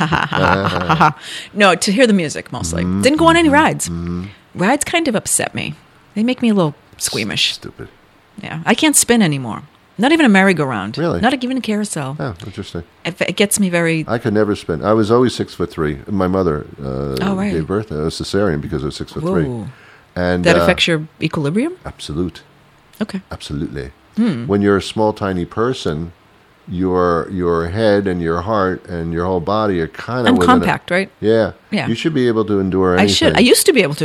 S7: right.
S8: No, to hear the music mostly.
S7: Mm-hmm.
S8: Didn't go on any rides. Rides kind of upset me. They make me a little squeamish.
S7: Stupid.
S8: Yeah, I can't spin anymore. Not even a merry-go-round.
S7: Really?
S8: Not even a carousel.
S7: Oh, interesting.
S8: It, it gets me very.
S7: I could never spin. I was always six foot three. My mother uh,
S8: Oh, right.
S7: gave birth. I was cesarean because I was six foot three.
S8: Whoa.
S7: And
S8: That
S7: uh,
S8: affects your equilibrium.
S7: absolute,
S8: Okay.
S7: absolutely.
S8: Hmm.
S7: When you're a small, tiny person, your your head and your heart and your whole body are kind of.
S8: I'm compact, right?
S7: Yeah.
S8: Yeah.
S7: You should be able to endure
S8: I
S7: anything.
S8: should. I used to be able to.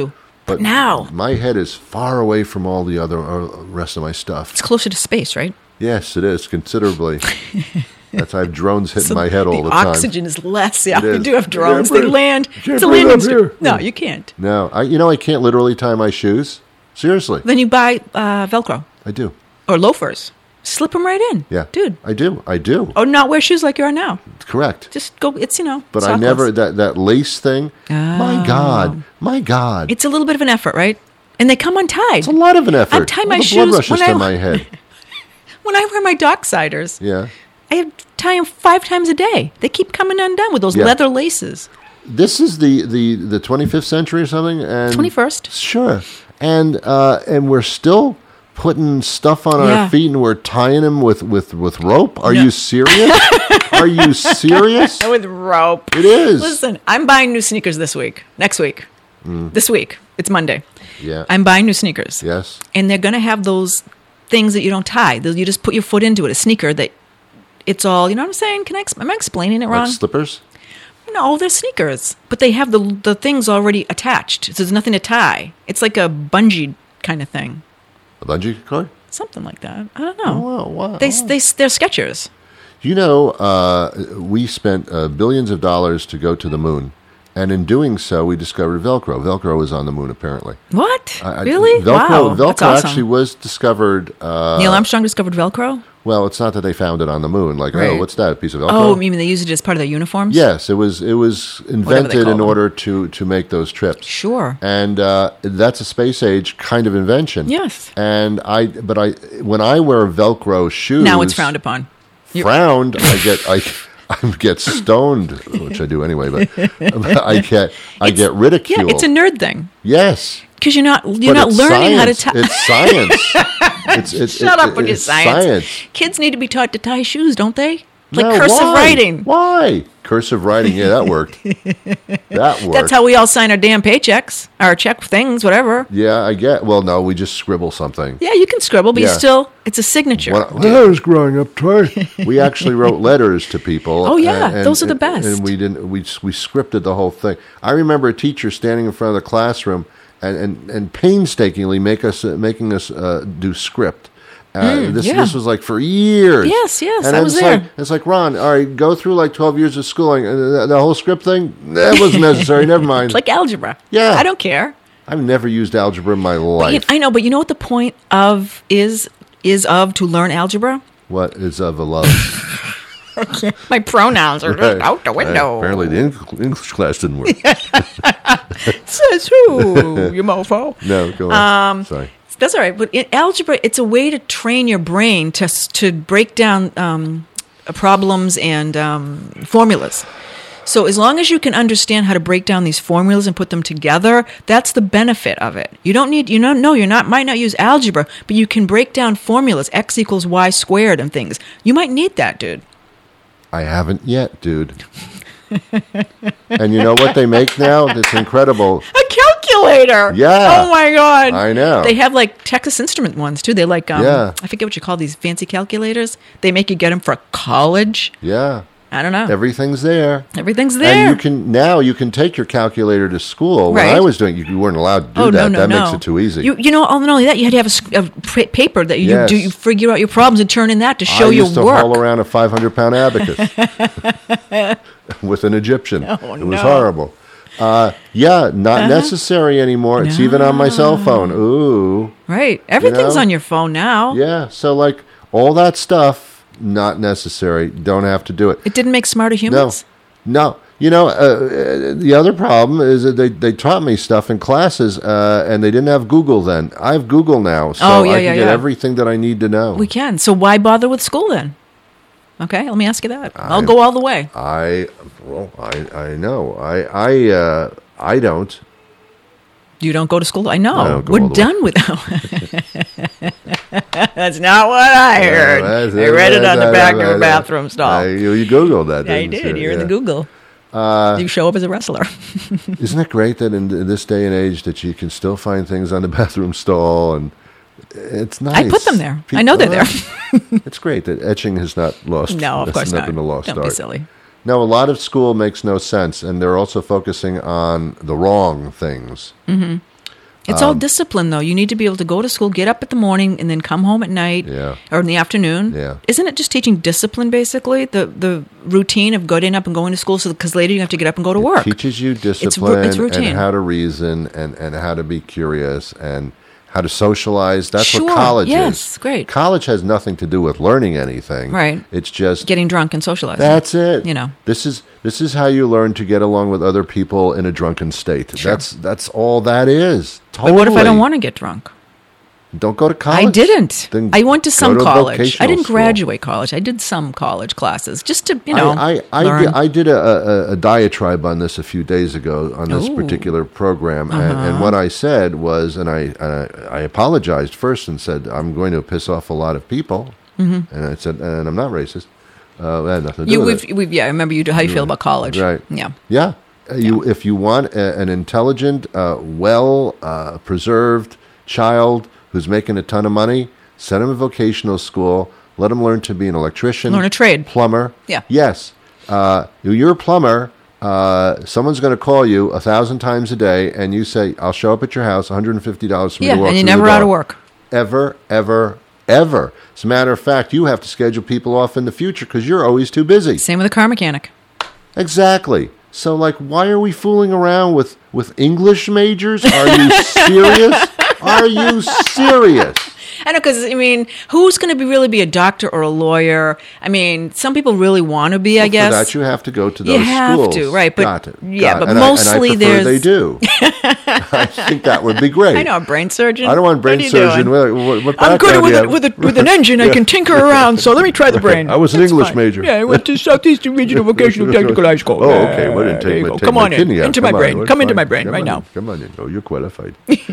S7: But
S8: now-
S7: my head is far away from all the other uh, rest of my stuff.
S8: It's closer to space, right?
S7: Yes, it is considerably. That's why I have drones hitting
S8: So
S7: my head all the, time.
S8: oxygen is less. Yeah,
S7: It
S8: we
S7: is.
S8: do have drones.
S7: Yeah,
S8: They
S7: but-
S8: land.
S7: can't
S8: It's a
S7: breathe
S8: landing
S7: up
S8: strip.
S7: here.
S8: No, you can't.
S7: No, I you know I can't literally tie my shoes. Seriously,
S8: Then you buy uh, Velcro
S7: I do.
S8: or loafers. Slip them right in.
S7: Yeah,
S8: Dude.
S7: I do. I do.
S8: Or not wear shoes like you are now.
S7: Correct.
S8: Just go. It's, you know.
S7: But I
S8: sockless.
S7: never that that lace thing. My God, my God,
S8: It's a little bit of an effort, right? And they come untied.
S7: it's a lot of an effort.
S8: I tie
S7: All
S8: my
S7: the
S8: shoes
S7: blood rushes
S8: when
S7: to
S8: I-
S7: my head.
S8: When I wear my Docksiders,
S7: Yeah.
S8: I have tie them five times a day. They keep coming undone with those
S7: Yeah.
S8: leather laces.
S7: This is the the the twenty-fifth century or something, and
S8: twenty-first.
S7: Sure, and uh, and we're still putting stuff on
S8: Yeah.
S7: our feet, and we're tying them with with with rope. Are
S8: No.
S7: you serious? Are you serious?
S8: With rope.
S7: It is.
S8: Listen, I'm buying new sneakers this week. Next week. This week. It's Monday.
S7: Yeah.
S8: I'm buying new sneakers.
S7: Yes.
S8: And they're going to have those things that you don't tie. Those- You just put your foot into it. A sneaker that it's all, you know what I'm saying? Can I, ex- am I explaining it wrong?
S7: Like slippers.
S8: No, they're sneakers. But they have the the things already attached. So there's nothing to tie. It's like a bungee kind of thing.
S7: A bungee cord.
S8: Something like that. I don't know.
S7: Oh, wow, wow.
S8: They, they, they're Skechers.
S7: You know, uh, we spent uh, billions of dollars to go to the moon, and in doing so, we discovered Velcro. Velcro is on the moon, apparently.
S8: What?
S7: I- I-
S8: Really?
S7: Velcro,
S8: wow.
S7: Velcro
S8: That's awesome.
S7: actually was discovered. Uh,
S8: Neil Armstrong discovered Velcro?
S7: well, it's not that they found it on the moon. Like, oh,
S8: Right.
S7: what's that? A piece of Velcro?
S8: Oh, you mean they use it as part of their uniforms?
S7: Yes, it was. It was
S8: they
S7: invented
S8: call
S7: in
S8: them.
S7: order to to make those trips.
S8: Sure.
S7: And uh, that's a space age kind of invention.
S8: Yes.
S7: And I, but I, when I wear Velcro shoes,
S8: Now it's frowned upon. You're-
S7: Frowned. I get I. I get stoned, which I do anyway, but I get I get
S8: Yeah,
S7: ridiculed.
S8: it's a nerd thing.
S7: yes,
S8: Because you're not you're
S7: but
S8: not
S7: it's
S8: learning
S7: science.
S8: how to tie.
S7: It's science. it's, it's,
S8: Shut
S7: it-
S8: up with your
S7: it's
S8: science. Kids need to be taught to tie shoes, don't they? Like
S7: No,
S8: cursive
S7: why?
S8: writing.
S7: Why cursive writing? Yeah, that worked. That worked.
S8: That's how we all sign our damn paychecks, our check things, whatever.
S7: Yeah, I get. Well, no, we just scribble something.
S8: Yeah, you can scribble, but you
S7: Yeah.
S8: still it's a signature.
S7: When, when I was growing up, Troy, we actually wrote letters to people.
S8: Oh, yeah, those are the
S7: and-
S8: best.
S7: And we didn't. We we scripted the whole thing. I remember a teacher standing in front of the classroom and and, and painstakingly make us uh, making us uh, do script. Uh, this
S8: yeah.
S7: this was like for years.
S8: Yes, yes,
S7: and
S8: I
S7: it's
S8: was
S7: like
S8: there.
S7: it's like Ron. All right, go through like twelve years of schooling. Uh, the, the whole script thing that wasn't necessary. Never mind.
S8: It's like algebra.
S7: Yeah.
S8: I don't care.
S7: I've never used algebra in my
S8: But
S7: life.
S8: you- I know, but you know what the point of is is of to learn algebra?
S7: What is of a love?
S8: My pronouns are just out the window.
S7: Apparently, the Eng- English class didn't work.
S8: Says who? You mofo.
S7: No, go on.
S8: Um,
S7: Sorry.
S8: That's all right. But in algebra, it's a way to train your brain to s- to break down um, uh, problems and um, formulas. So as long as you can understand how to break down these formulas and put them together, that's the benefit of it. You don't need, you don't know, you're not might not use algebra, but you can break down formulas, x equals y squared and things. You might need that, dude.
S7: I haven't yet, dude. And you know what they make now? It's incredible.
S8: A calculator.
S7: Yeah.
S8: Oh my god.
S7: I know.
S8: They have like Texas Instrument ones too. They like um,
S7: Yeah.
S8: I forget what you call these fancy calculators. They make you get them for college.
S7: Yeah.
S8: I don't know.
S7: Everything's there.
S8: Everything's there.
S7: And you can now you can take your calculator to school. When
S8: Right.
S7: I was doing, you, you weren't allowed to do
S8: oh
S7: that.
S8: no no
S7: that
S8: no!
S7: makes it too easy.
S8: You you know not only that you had to have a, sc- a pra- paper that you
S7: Yes.
S8: do you figure out your problems and turn in that to show
S7: I
S8: your
S7: used to
S8: work.
S7: haul around a five hundred pound abacus with an Egyptian.
S8: Oh,
S7: it was
S8: no.
S7: horrible. Uh, yeah, not
S8: Uh-huh.
S7: necessary anymore. It's even on my cell phone. Ooh.
S8: Right, everything's
S7: know?
S8: on your phone now.
S7: Yeah, so like all that stuff, not necessary. Don't have to do it.
S8: It didn't make smarter
S7: No,
S8: humans.
S7: no. You know, uh, uh, the other problem is that they, they taught me stuff in classes, uh, and they didn't have Google then. I have Google now, so
S8: Oh, yeah,
S7: I can
S8: yeah,
S7: get
S8: yeah.
S7: everything that I need to know.
S8: We can. So why bother with school then? Okay, let me ask you that. I'll
S7: I-
S8: go all the way.
S7: I well, I I know. I I uh, I don't.
S8: You don't go to school. I know.
S7: I don't go
S8: We're
S7: all the
S8: done with that. That's not what I heard.
S7: That's-
S8: I read it on the
S7: that's-
S8: back of
S7: that's-
S8: your bathroom stall.
S7: I, you, you Googled that.
S8: I
S7: didn't
S8: did.
S7: you?
S8: You're in the
S7: Yeah.
S8: Google.
S7: Uh,
S8: you show up as a wrestler.
S7: Isn't it great that in, in this day and age that you can still find things on the bathroom stall, and it's nice.
S8: I put them there. I know they're there.
S7: It's great that etching has not lost.
S8: No, of
S7: has
S8: course not.
S7: been a lost
S8: Don't be
S7: art.
S8: silly.
S7: No, a lot of school makes no sense, and they're also focusing on the wrong things.
S8: Mm-hmm. It's all discipline, though. You need to be able to go to school, get up at the morning, and then come home at night
S7: Yeah.
S8: or in the afternoon.
S7: Yeah.
S8: Isn't it just teaching discipline, basically? The the routine of getting up and going to school, so because later you have to get up and go to work.
S7: Teaches you
S8: It's ru-
S7: discipline
S8: it's routine.
S7: and how to reason and, and how to be curious and how to socialize. That's
S8: Sure,
S7: what college
S8: yes,
S7: is.
S8: great.
S7: College has nothing to do with learning anything.
S8: Right.
S7: It's just
S8: Getting drunk and socializing.
S7: that's it.
S8: You know.
S7: This is this is how you learn to get along with other people in a drunken state.
S8: Sure.
S7: That's that's all that is.
S8: But what if I don't
S7: Totally.
S8: want to get drunk?
S7: Don't go to college.
S8: I didn't.
S7: Then
S8: I went to
S7: go
S8: some
S7: to a
S8: college. I
S7: vocational
S8: didn't
S7: school.
S8: graduate college. I did some college classes just to, you know,
S7: I, I, I,
S8: learn.
S7: did, I did a, a, a diatribe on this a few days ago on this
S8: Ooh.
S7: particular program, and,
S8: Uh-huh.
S7: and what I said was, and I, I I apologized first and said I'm going to piss off a lot of people, mm-hmm. and I said, and I'm not racist. Uh, that had nothing to do
S8: you,
S7: with
S8: we've,
S7: it.
S8: we've, yeah, I remember you. How you feel about college?
S7: Right.
S8: Yeah.
S7: Yeah. Uh, You, if you want a, an intelligent, uh, well uh, preserved child who's making a ton of money, send him to vocational school. Let him learn to be an electrician,
S8: Learn a trade.
S7: plumber.
S8: Yeah.
S7: Yes. Uh, you're a plumber. Uh, someone's going to call you a thousand times a day, and you say, "I'll show up at your house, one hundred fifty dollars for me
S8: Yeah,
S7: to walk
S8: and you're
S7: through the
S8: never out of
S7: door."
S8: work.
S7: Ever, ever, ever. As a matter of fact, you have to schedule people off in the future because you're always too busy.
S8: Same with a car mechanic.
S7: Exactly. So, like, why are we fooling around with, with English majors? Are you serious? Are you serious?
S8: I know, because, I mean, who's going to be really be a doctor or a lawyer? I mean, some people really want to be, I
S7: Well,
S8: guess.
S7: For that, you have to go to those
S8: You have
S7: schools.
S8: to, right, but-
S7: Got it.
S8: yeah,
S7: Got it.
S8: but
S7: And I-
S8: mostly
S7: and I prefer
S8: there's-
S7: they do. I think that would be great.
S8: I know, a brain surgeon.
S7: I don't want brain
S8: What are you
S7: surgeon.
S8: doing?
S7: What, what, what
S8: I'm good
S7: background
S8: with,
S7: do you
S8: a,
S7: have?
S8: with, a, with an engine. I can tinker around, so let me try the brain.
S7: I was an
S8: That's
S7: English
S8: fine.
S7: major.
S8: Yeah, I went to Southeastern Regional Vocational Technical High School.
S7: Oh, okay. Well, then
S8: There
S7: take,
S8: you
S7: my,
S8: go.
S7: take
S8: Come
S7: my
S8: on in,
S7: kidney out.
S8: into my
S7: Come on,
S8: brain.
S7: it's
S8: Come into
S7: fine.
S8: my brain
S7: Come
S8: right
S7: on
S8: now.
S7: in. Come on in. Oh, you're qualified.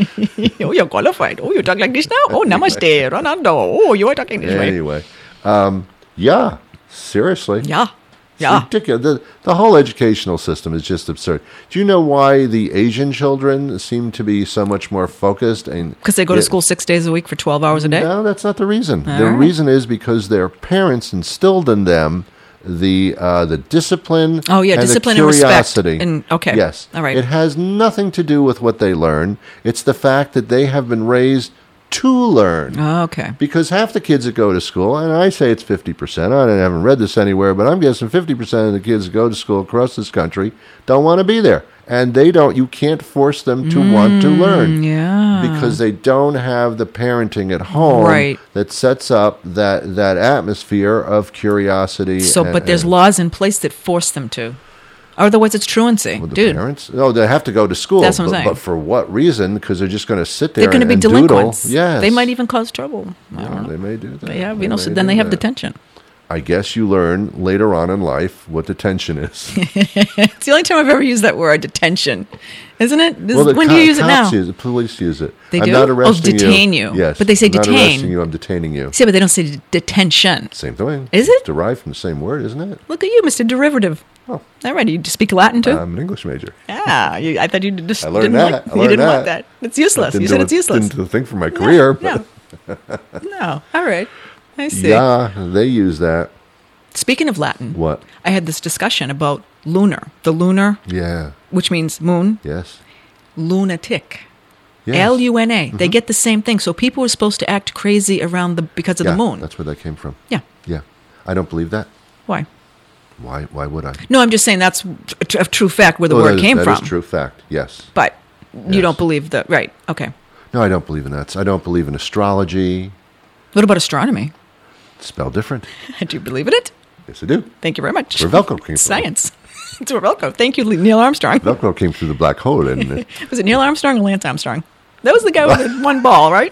S8: Oh, you're qualified. Oh, you talk like this now? Oh, namaste, Ronaldo. Oh, you are talking this way.
S7: Anyway, um, yeah, seriously.
S8: Yeah.
S7: It's
S8: Yeah.
S7: ridiculous. The, the whole educational system is just absurd. Do you know why the Asian children seem to be so much more focused? and
S8: Because they go to
S7: Yeah.
S8: school six days a week for twelve hours a day?
S7: No, that's not the reason.
S8: All
S7: the
S8: right.
S7: reason is because their parents instilled in them the uh, the discipline.
S8: Oh, yeah,
S7: and
S8: discipline
S7: the
S8: and respect.
S7: curiosity.
S8: And- okay.
S7: Yes.
S8: All right.
S7: It has nothing to do with what they learn. It's the fact that they have been raised to learn.
S8: Oh, okay.
S7: Because half the kids that go to school, and I say it's fifty percent, I haven't read this anywhere, but I'm guessing fifty percent of the kids that go to school across this country don't want to be there. And they don't, you can't force them to want to learn.
S8: Mm, Yeah.
S7: Because they don't have the parenting at home
S8: Right.
S7: that sets up that, that atmosphere of curiosity.
S8: So,
S7: and-
S8: but there's
S7: and-
S8: laws in place that force them to. Otherwise, it's truancy.
S7: with the
S8: Dude,
S7: parents? No, they have to go to school.
S8: That's what I'm
S7: but,
S8: saying.
S7: but for what reason? Because they're just going to sit there
S8: they're going to
S7: and,
S8: be
S7: and doodle.
S8: delinquents.
S7: Yes.
S8: They might even cause trouble. I
S7: Yeah,
S8: don't know.
S7: they may do that.
S8: They have, you know, so
S7: may
S8: then
S7: do
S8: they have
S7: that.
S8: detention.
S7: I guess you learn later on in life what detention is.
S8: It's the only time I've ever used that word, detention. Isn't it? This,
S7: Well, the
S8: when
S7: co-
S8: do you use it now?
S7: cops Use it, police use it.
S8: They
S7: I'm
S8: do?
S7: not
S8: Oh,
S7: arresting
S8: detain
S7: you.
S8: you.
S7: Yes.
S8: But they say
S7: I'm not
S8: detain.
S7: arresting you. I'm detaining you.
S8: See, but they don't say d- detention.
S7: Same thing.
S8: Is
S7: It's
S8: it?
S7: derived from the same word, isn't it?
S8: Look at you, Mister Derivative.
S7: Oh.
S8: All right, you speak Latin too?
S7: I'm an English major.
S8: yeah, you, I thought you just
S7: I learned
S8: didn't
S7: that.
S8: like.
S7: I
S8: you
S7: learned
S8: didn't
S7: that.
S8: want that. It's useless.
S7: Didn't
S8: You
S7: do
S8: said
S7: it-
S8: it's useless.
S7: Didn't do the thing for my career.
S8: No,
S7: but
S8: no. All right, I see.
S7: yeah, they use that.
S8: Speaking of Latin,
S7: What?
S8: I had this discussion about lunar, the lunar,
S7: Yeah.
S8: which means moon,
S7: Yes.
S8: lunatic.
S7: Yes.
S8: L U N A. They get the same thing. So people were supposed to act crazy around the because of
S7: Yeah,
S8: the moon.
S7: That's where that came from.
S8: Yeah.
S7: Yeah. I don't believe that.
S8: Why?
S7: Why? Why would I?
S8: No, I'm just saying that's a tr- a true fact where the
S7: Oh,
S8: word
S7: that is-
S8: came
S7: that
S8: from.
S7: is true fact. Yes.
S8: But you
S7: Yes.
S8: don't believe that, right? Okay.
S7: No, I don't believe in that. I don't believe in astrology.
S8: What about astronomy?
S7: It's spelled different.
S8: Do you believe in it?
S7: Yes, I do.
S8: Thank you very much.
S7: Where Velcro came from.
S8: Science. It's where Velcro. Thank you, Neil Armstrong.
S7: Velcro came through the black hole, and uh,
S8: Was it Neil Armstrong or Lance Armstrong? That was the guy with the one ball, right?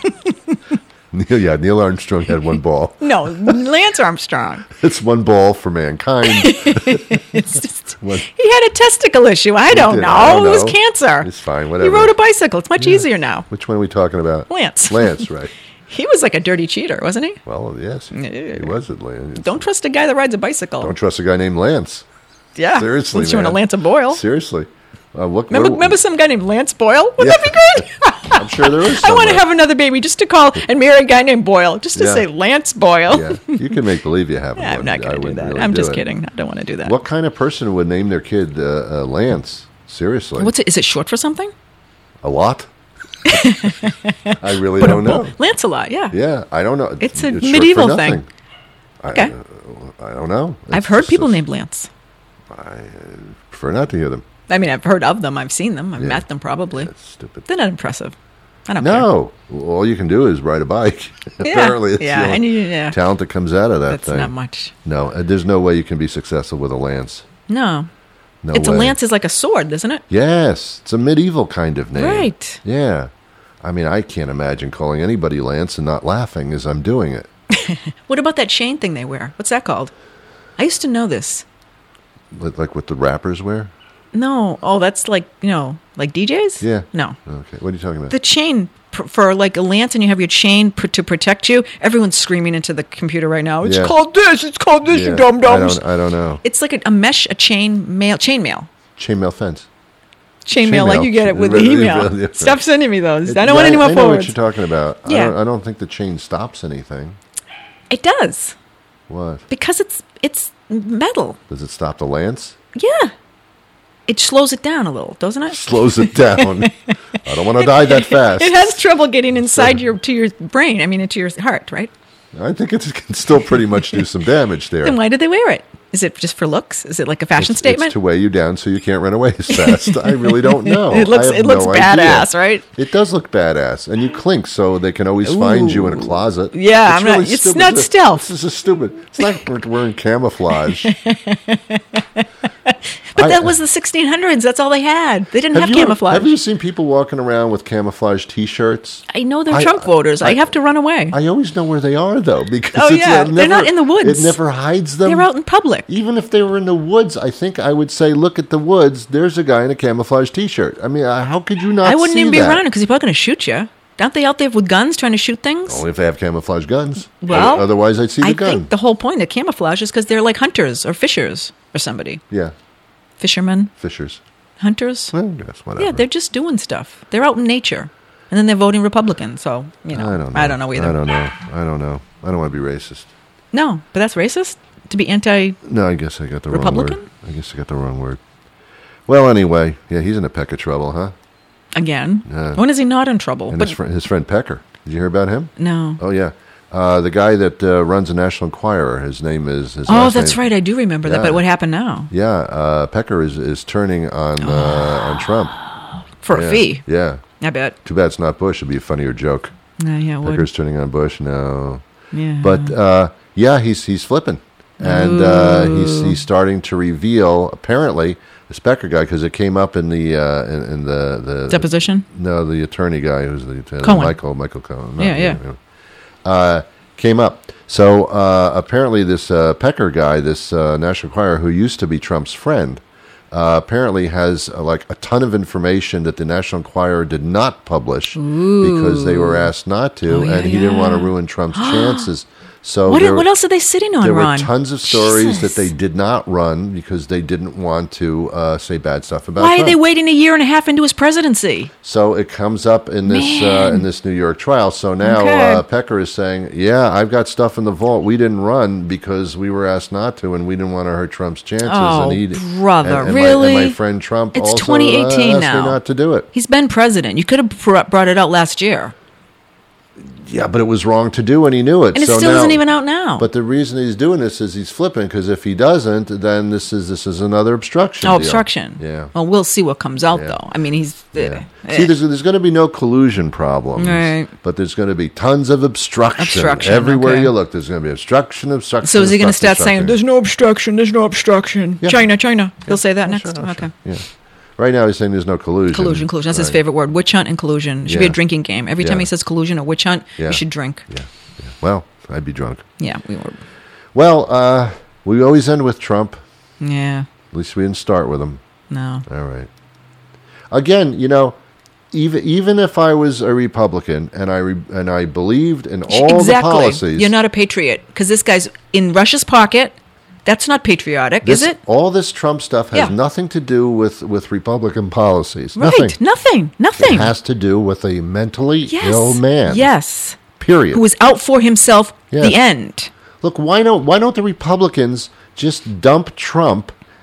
S7: Neil, yeah, Neil Armstrong had one ball.
S8: No, Lance Armstrong.
S7: It's one ball for mankind.
S8: It's just,
S7: What?
S8: he had a testicle issue. I don't
S7: did.
S8: know.
S7: I don't
S8: It was
S7: know.
S8: cancer.
S7: It's fine,
S8: He
S7: whatever.
S8: rode a bicycle. It's much easier now.
S7: Which one are we talking about?
S8: Lance.
S7: Lance, right.
S8: He was like a dirty cheater, wasn't he?
S7: Well, yes, he, he
S8: Yeah.
S7: was at Lance.
S8: Don't trust a guy that rides a bicycle.
S7: Don't trust a guy named Lance.
S8: yeah.
S7: Seriously,
S8: Unless you want to
S7: man.
S8: Lance a Boyle.
S7: Seriously. Uh, what,
S8: Remember,
S7: what-
S8: remember some guy named Lance Boyle? Wouldn't
S7: Yeah.
S8: that be great?
S7: I'm sure there is
S8: I want to
S7: somewhere.
S8: have another baby just to call and marry a guy named Boyle, just to
S7: Yeah.
S8: say Lance Boyle.
S7: Yeah, you can make believe you have
S8: Yeah,
S7: one.
S8: I'm not
S7: I
S8: going to do
S7: wouldn't
S8: that.
S7: really
S8: I'm
S7: do
S8: just
S7: it.
S8: kidding. I don't want to do that.
S7: What kind of person would name their kid uh, uh, Lance? Seriously.
S8: What's it? Is it short for something?
S7: A lot? I really
S8: But
S7: don't know.
S8: Lancelot, yeah.
S7: Yeah, I don't know.
S8: It's a
S7: short
S8: medieval
S7: for
S8: thing.
S7: nothing.
S8: Okay.
S7: I, I don't know.
S8: I've
S7: It's
S8: heard
S7: just-
S8: people named Lance.
S7: I prefer not to hear them.
S8: I mean, I've heard of them. I've seen them. I've
S7: Yeah.
S8: met them probably.
S7: That's stupid.
S8: They're not impressive. I don't
S7: No, all you can do is ride a bike.
S8: Yeah.
S7: Apparently, it's
S8: Yeah,
S7: the only
S8: and you- yeah.
S7: talent that comes out of that
S8: That's
S7: thing.
S8: not much.
S7: No, uh, there's no way you can be successful with a lance.
S8: care. No.
S7: No
S8: it's
S7: way.
S8: a lance is like a sword, isn't it?
S7: Yes, it's a medieval kind of name.
S8: Right.
S7: Yeah. I mean, I can't imagine calling anybody Lance and not laughing as I'm doing it.
S8: What about that chain thing they wear? What's that called? I used to know this.
S7: Like, like what the rappers wear?
S8: No. Oh, that's like, you know, like D Js?
S7: Yeah.
S8: No.
S7: Okay, what are you talking about?
S8: The chain pr- for like a lance, and you have your chain pr- to protect you. Everyone's screaming into the computer right now. It's
S7: Yeah.
S8: called this. It's called this,
S7: Yeah,
S8: you dum
S7: I
S8: dums.
S7: don't, I don't know.
S8: It's like a, a mesh, a chain mail, chain mail,
S7: Chainmail fence.
S8: chain
S7: Chain
S8: mail, like
S7: mail.
S8: you get it with the
S7: Really,
S8: email.
S7: really, yeah.
S8: Stop sending me those.
S7: It-
S8: I don't want
S7: yeah,
S8: any more
S7: I know
S8: forwards.
S7: what you're talking about. I,
S8: Yeah.
S7: don't, I don't think the chain stops anything.
S8: It does
S7: What?
S8: because it's it's metal.
S7: Does it stop the lance?
S8: Yeah, it slows it down a little, doesn't it?
S7: Slows it down. I don't want to die that fast.
S8: It has trouble getting inside your to your brain. I mean, into your heart, right?
S7: I think it can still pretty much do some damage there.
S8: Then why do they wear it? Is it just for looks? Is it like a fashion
S7: It's,
S8: statement?
S7: it's to weigh you down so you can't run away as fast. I really don't know.
S8: It looks-
S7: I have
S8: it looks
S7: no
S8: badass,
S7: idea.
S8: right?
S7: It does look badass, and you clink so they can always find you in a closet.
S8: Yeah, I'm not- it's
S7: stupid.
S8: not
S7: This-
S8: stealth.
S7: This is stupid. It's like we're wearing camouflage.
S8: But
S7: I-
S8: that was the sixteen hundreds. That's all they had. They didn't have,
S7: you,
S8: camouflage.
S7: Have you seen people walking around with camouflage T-shirts?
S8: I know they're
S7: I-
S8: Trump voters. I,
S7: I-
S8: have to run away.
S7: I always know where they are, though, because
S8: Oh,
S7: it's,
S8: yeah.
S7: uh,
S8: They're
S7: never-
S8: not in the woods.
S7: It never hides them.
S8: They're out in public.
S7: Even if they were in the woods, I think I would say, look at the woods. There's a guy in a camouflage T-shirt. I mean, uh, how could you not
S8: I wouldn't
S7: see
S8: even be
S7: that?
S8: around because he's probably going to shoot you. Aren't they out there with guns trying to shoot things?
S7: Only if they have camouflage guns.
S8: Well,
S7: Otherwise, I'd see the
S8: I
S7: gun.
S8: think the whole point of camouflage is because they're like hunters or fishers or somebody.
S7: Yeah,
S8: Fishermen,
S7: fishers.
S8: hunters.
S7: Well, I guess, whatever.
S8: Yeah, they're just doing stuff. They're out in nature, and then they're voting Republican. So you know,
S7: I don't know.
S8: I don't know either.
S7: I don't know. I don't know. I don't want to be racist.
S8: No, but that's racist to be anti.
S7: No, I guess I got the
S8: Republican?
S7: wrong word. I guess I got the wrong word. Well, anyway, yeah, he's in a peck of trouble, huh?
S8: Again,
S7: Yeah.
S8: when is he not in trouble?
S7: And
S8: But
S7: his, friend, his friend Pecker. Did you hear about him?
S8: no.
S7: Oh, yeah. Uh, the guy that uh, runs the National Enquirer. His name is... His
S8: Oh,
S7: last
S8: that's
S7: name-
S8: right. I do remember that.
S7: Yeah.
S8: But what happened now?
S7: Yeah, uh, Pecker is, is turning on uh, on Trump.
S8: For
S7: yeah.
S8: a fee,
S7: Yeah.
S8: I bet.
S7: Too bad it's not Bush. It'd be a funnier joke.
S8: No, yeah, it would.
S7: Pecker's turning on Bush. No.
S8: Yeah.
S7: But uh, yeah, he's he's flipping, and uh, he's he's starting to reveal apparently this Pecker guy because it came up in the uh, in, in the the
S8: Deposition?
S7: No, the attorney guy who's the uh,
S8: Cohen.
S7: Michael Michael Cohen.
S8: Yeah, yeah.
S7: Uh, came up. So uh, apparently, this uh, Pecker guy, this uh, National Enquirer, who used to be Trump's friend, uh, apparently has uh, like a ton of information that the National Enquirer did not publish because they were asked not to,
S8: Oh, yeah,
S7: and he didn't want to
S8: yeah.
S7: ruin Trump's chances. So
S8: What,
S7: there,
S8: what else are they sitting on,
S7: there
S8: Ron?
S7: were tons of stories
S8: Jesus.
S7: that they did not run because they didn't want to uh, say bad stuff about
S8: Why are
S7: Trump.
S8: they waiting a year and a half into his presidency?
S7: So it comes up in this uh,
S8: Man.
S7: in this New York trial. So now
S8: Okay.
S7: uh, Pecker is saying, "Yeah, I've got stuff in the vault. We didn't run because we were asked not to, and we didn't want to hurt Trump's chances."
S8: Oh,
S7: and he,
S8: brother,
S7: and, and My,
S8: really?
S7: and my friend Trump
S8: It's
S7: also
S8: twenty eighteen
S7: uh, asked
S8: now.
S7: me not to do it.
S8: He's been president. You could have br- brought it out last year.
S7: Yeah, but it was wrong to do, and he knew it.
S8: And it
S7: so
S8: still
S7: now,
S8: isn't even out now.
S7: But the reason he's doing this is he's flipping because if he doesn't, then this is this is another obstruction.
S8: Oh,
S7: deal.
S8: obstruction.
S7: Yeah.
S8: Well, we'll see what comes out,
S7: Yeah.
S8: though. I mean, he's...
S7: Yeah.
S8: eh,
S7: See,
S8: eh.
S7: there's, there's going to be no collusion problems,
S8: Right.
S7: but there's going to be tons of obstruction.
S8: Obstruction,
S7: Everywhere
S8: okay.
S7: you look, there's going to be obstruction, obstruction.
S8: So is he going to
S7: obstruction,
S8: start saying,
S7: obstruction.
S8: there's no obstruction, there's no obstruction.
S7: Yeah.
S8: China, China. He'll say that
S7: Oh,
S8: next?
S7: sure, oh,
S8: Okay.
S7: sure. Yeah. Right now, he's saying there's no collusion.
S8: Collusion, collusion. That's his
S7: Right.
S8: favorite word. Witch hunt and collusion. It should be a
S7: Yeah.
S8: drinking game. Every time
S7: Yeah.
S8: he says collusion or witch hunt,
S7: Yeah.
S8: you should drink.
S7: Yeah. yeah. Well, I'd be drunk.
S8: Yeah, we were.
S7: Well, uh, we always end with Trump.
S8: Yeah,
S7: At least we didn't start with him.
S8: no.
S7: All right. Again, you know, even even if I was a Republican and I re- and I believed in all
S8: exactly.
S7: the policies,
S8: You're not a patriot because this guy's in Russia's pocket. That's not patriotic,
S7: this,
S8: is it?
S7: all this Trump stuff has
S8: Yeah.
S7: nothing to do with, with Republican policies.
S8: Right.
S7: Nothing.
S8: Nothing. Nothing.
S7: It has to do with a mentally
S8: yes.
S7: ill man.
S8: Yes.
S7: Period.
S8: Who was out for himself.
S7: Yes.
S8: The end.
S7: Look, why don't why don't the Republicans just dump Trump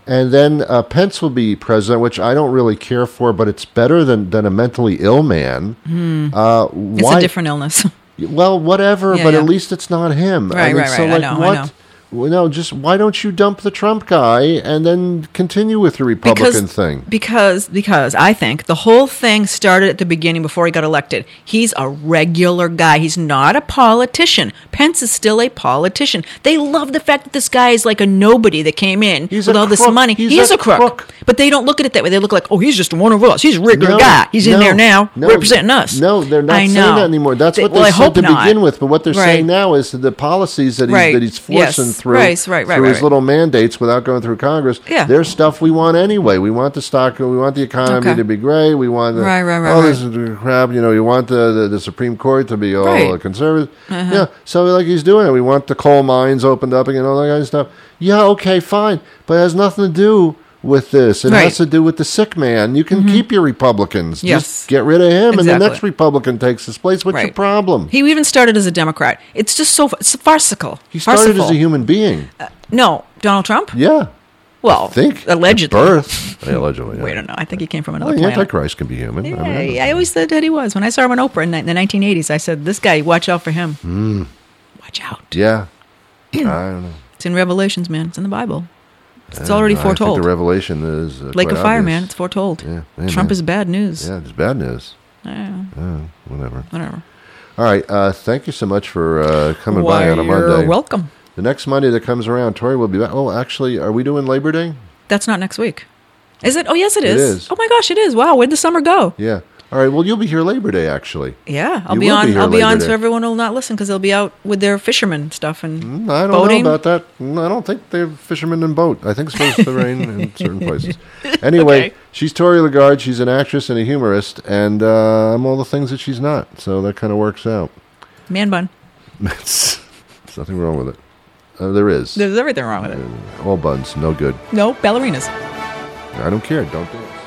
S7: And then uh, Pence will be president, which I don't really care for, but it's better than, than a mentally ill man.
S8: Mm.
S7: Uh,
S8: It's
S7: why?
S8: a different illness.
S7: Well, whatever,
S8: Yeah,
S7: but
S8: yeah.
S7: at least it's not him.
S8: Right,
S7: I mean,
S8: right,
S7: so
S8: right. I
S7: like,
S8: know, I
S7: what?
S8: know.
S7: Well, no, just why don't you dump the Trump guy and then continue with the Republican
S8: because,
S7: thing?
S8: Because because I think the whole thing started at the beginning before he got elected. He's a regular guy. He's not a politician. Pence is still a politician. They love the fact that this guy is like a nobody that came in
S7: He's
S8: with
S7: a
S8: all this
S7: crook.
S8: money.
S7: He's
S8: he is
S7: a
S8: a crook.
S7: crook.
S8: But they don't look at it that way. They look like, oh, he's just one of us. He's a regular
S7: No,
S8: guy. He's in
S7: no,
S8: there now
S7: no,
S8: representing us.
S7: No, they're not
S8: I
S7: saying
S8: know.
S7: that anymore. That's
S8: They-
S7: what
S8: well,
S7: they
S8: I
S7: said
S8: hope
S7: to
S8: not.
S7: begin with. But what they're
S8: Right.
S7: saying now is that the policies that he's,
S8: Right.
S7: that he's forcing
S8: Yes.
S7: through,
S8: Right, right, right,
S7: through his
S8: right.
S7: little mandates without going through Congress,
S8: Yeah.
S7: there's stuff we want anyway. We want the stock, we want the economy
S8: Okay.
S7: to be great. We want the,
S8: Right, right, right,
S7: all
S8: right.
S7: this crap. You know, you want the, the, the Supreme Court to be all
S8: Right.
S7: conservative.
S8: Uh-huh.
S7: Yeah, so like he's doing it. We want the coal mines opened up again, all that kind of stuff. Yeah, okay, fine, but it has nothing to do with this. It
S8: Right.
S7: has to do with the sick man. You can keep your Republicans.
S8: Yes.
S7: Just get rid of him, and the
S8: Exactly.
S7: next Republican takes his place. What's your
S8: Right.
S7: problem?
S8: He even started as a Democrat. It's just so it's farcical.
S7: He started
S8: Farcical.
S7: as a human being.
S8: No, Donald Trump?
S7: Yeah,
S8: Well,
S7: I think
S8: allegedly.
S7: At birth. Yeah, allegedly. Yeah.
S8: Wait, I don't know. I think he came from
S7: Well,
S8: another
S7: the
S8: planet.
S7: Antichrist can be human.
S8: Yeah,
S7: I mean,
S8: I always said that he was. When I saw him on Oprah in the in the nineteen eighties, I said, this guy, watch out for him.
S7: Mm.
S8: Watch out.
S7: yeah. I don't know.
S8: It's in Revelations, man. It's in the Bible. It's
S7: I
S8: already
S7: don't know. I think
S8: foretold.
S7: the revelation is uh,
S8: Lake
S7: quite
S8: of Fire,
S7: obvious.
S8: man. It's foretold.
S7: Yeah, yeah,
S8: Trump
S7: man.
S8: is bad news.
S7: Yeah, it's bad news.
S8: Yeah,
S7: Yeah, whatever.
S8: whatever.
S7: All right. Uh, thank you so much for uh, coming
S8: Why,
S7: by on a
S8: you're
S7: Monday.
S8: welcome.
S7: The next Monday that comes around, Tori will be back. Oh, actually, are we doing Labor Day?
S8: That's not next week. Is it? Oh, yes, it
S7: It
S8: is.
S7: is.
S8: Oh, my gosh, it is. Wow, where'd the summer go?
S7: Yeah. All right. Well, you'll be here Labor Day, actually.
S8: Yeah, I'll
S7: You
S8: be
S7: will
S8: on.
S7: be here
S8: I'll be
S7: Labor
S8: on,
S7: Day.
S8: so everyone will not listen because they'll be out with their fisherman stuff and
S7: Mm, I don't
S8: boating.
S7: know about that. Mm, I don't think they're fishermen in boat. I think it's supposed to rain in certain places. Anyway,
S8: Okay.
S7: she's Tori Lagarde. She's an actress and a humorist, and uh, I'm all the things that she's not. So that kind of works out.
S8: Man bun.
S7: There's nothing wrong with it. Uh, there is.
S8: There's everything wrong with it.
S7: All buns, no good.
S8: No ballerinas.
S7: I don't care. Don't dance.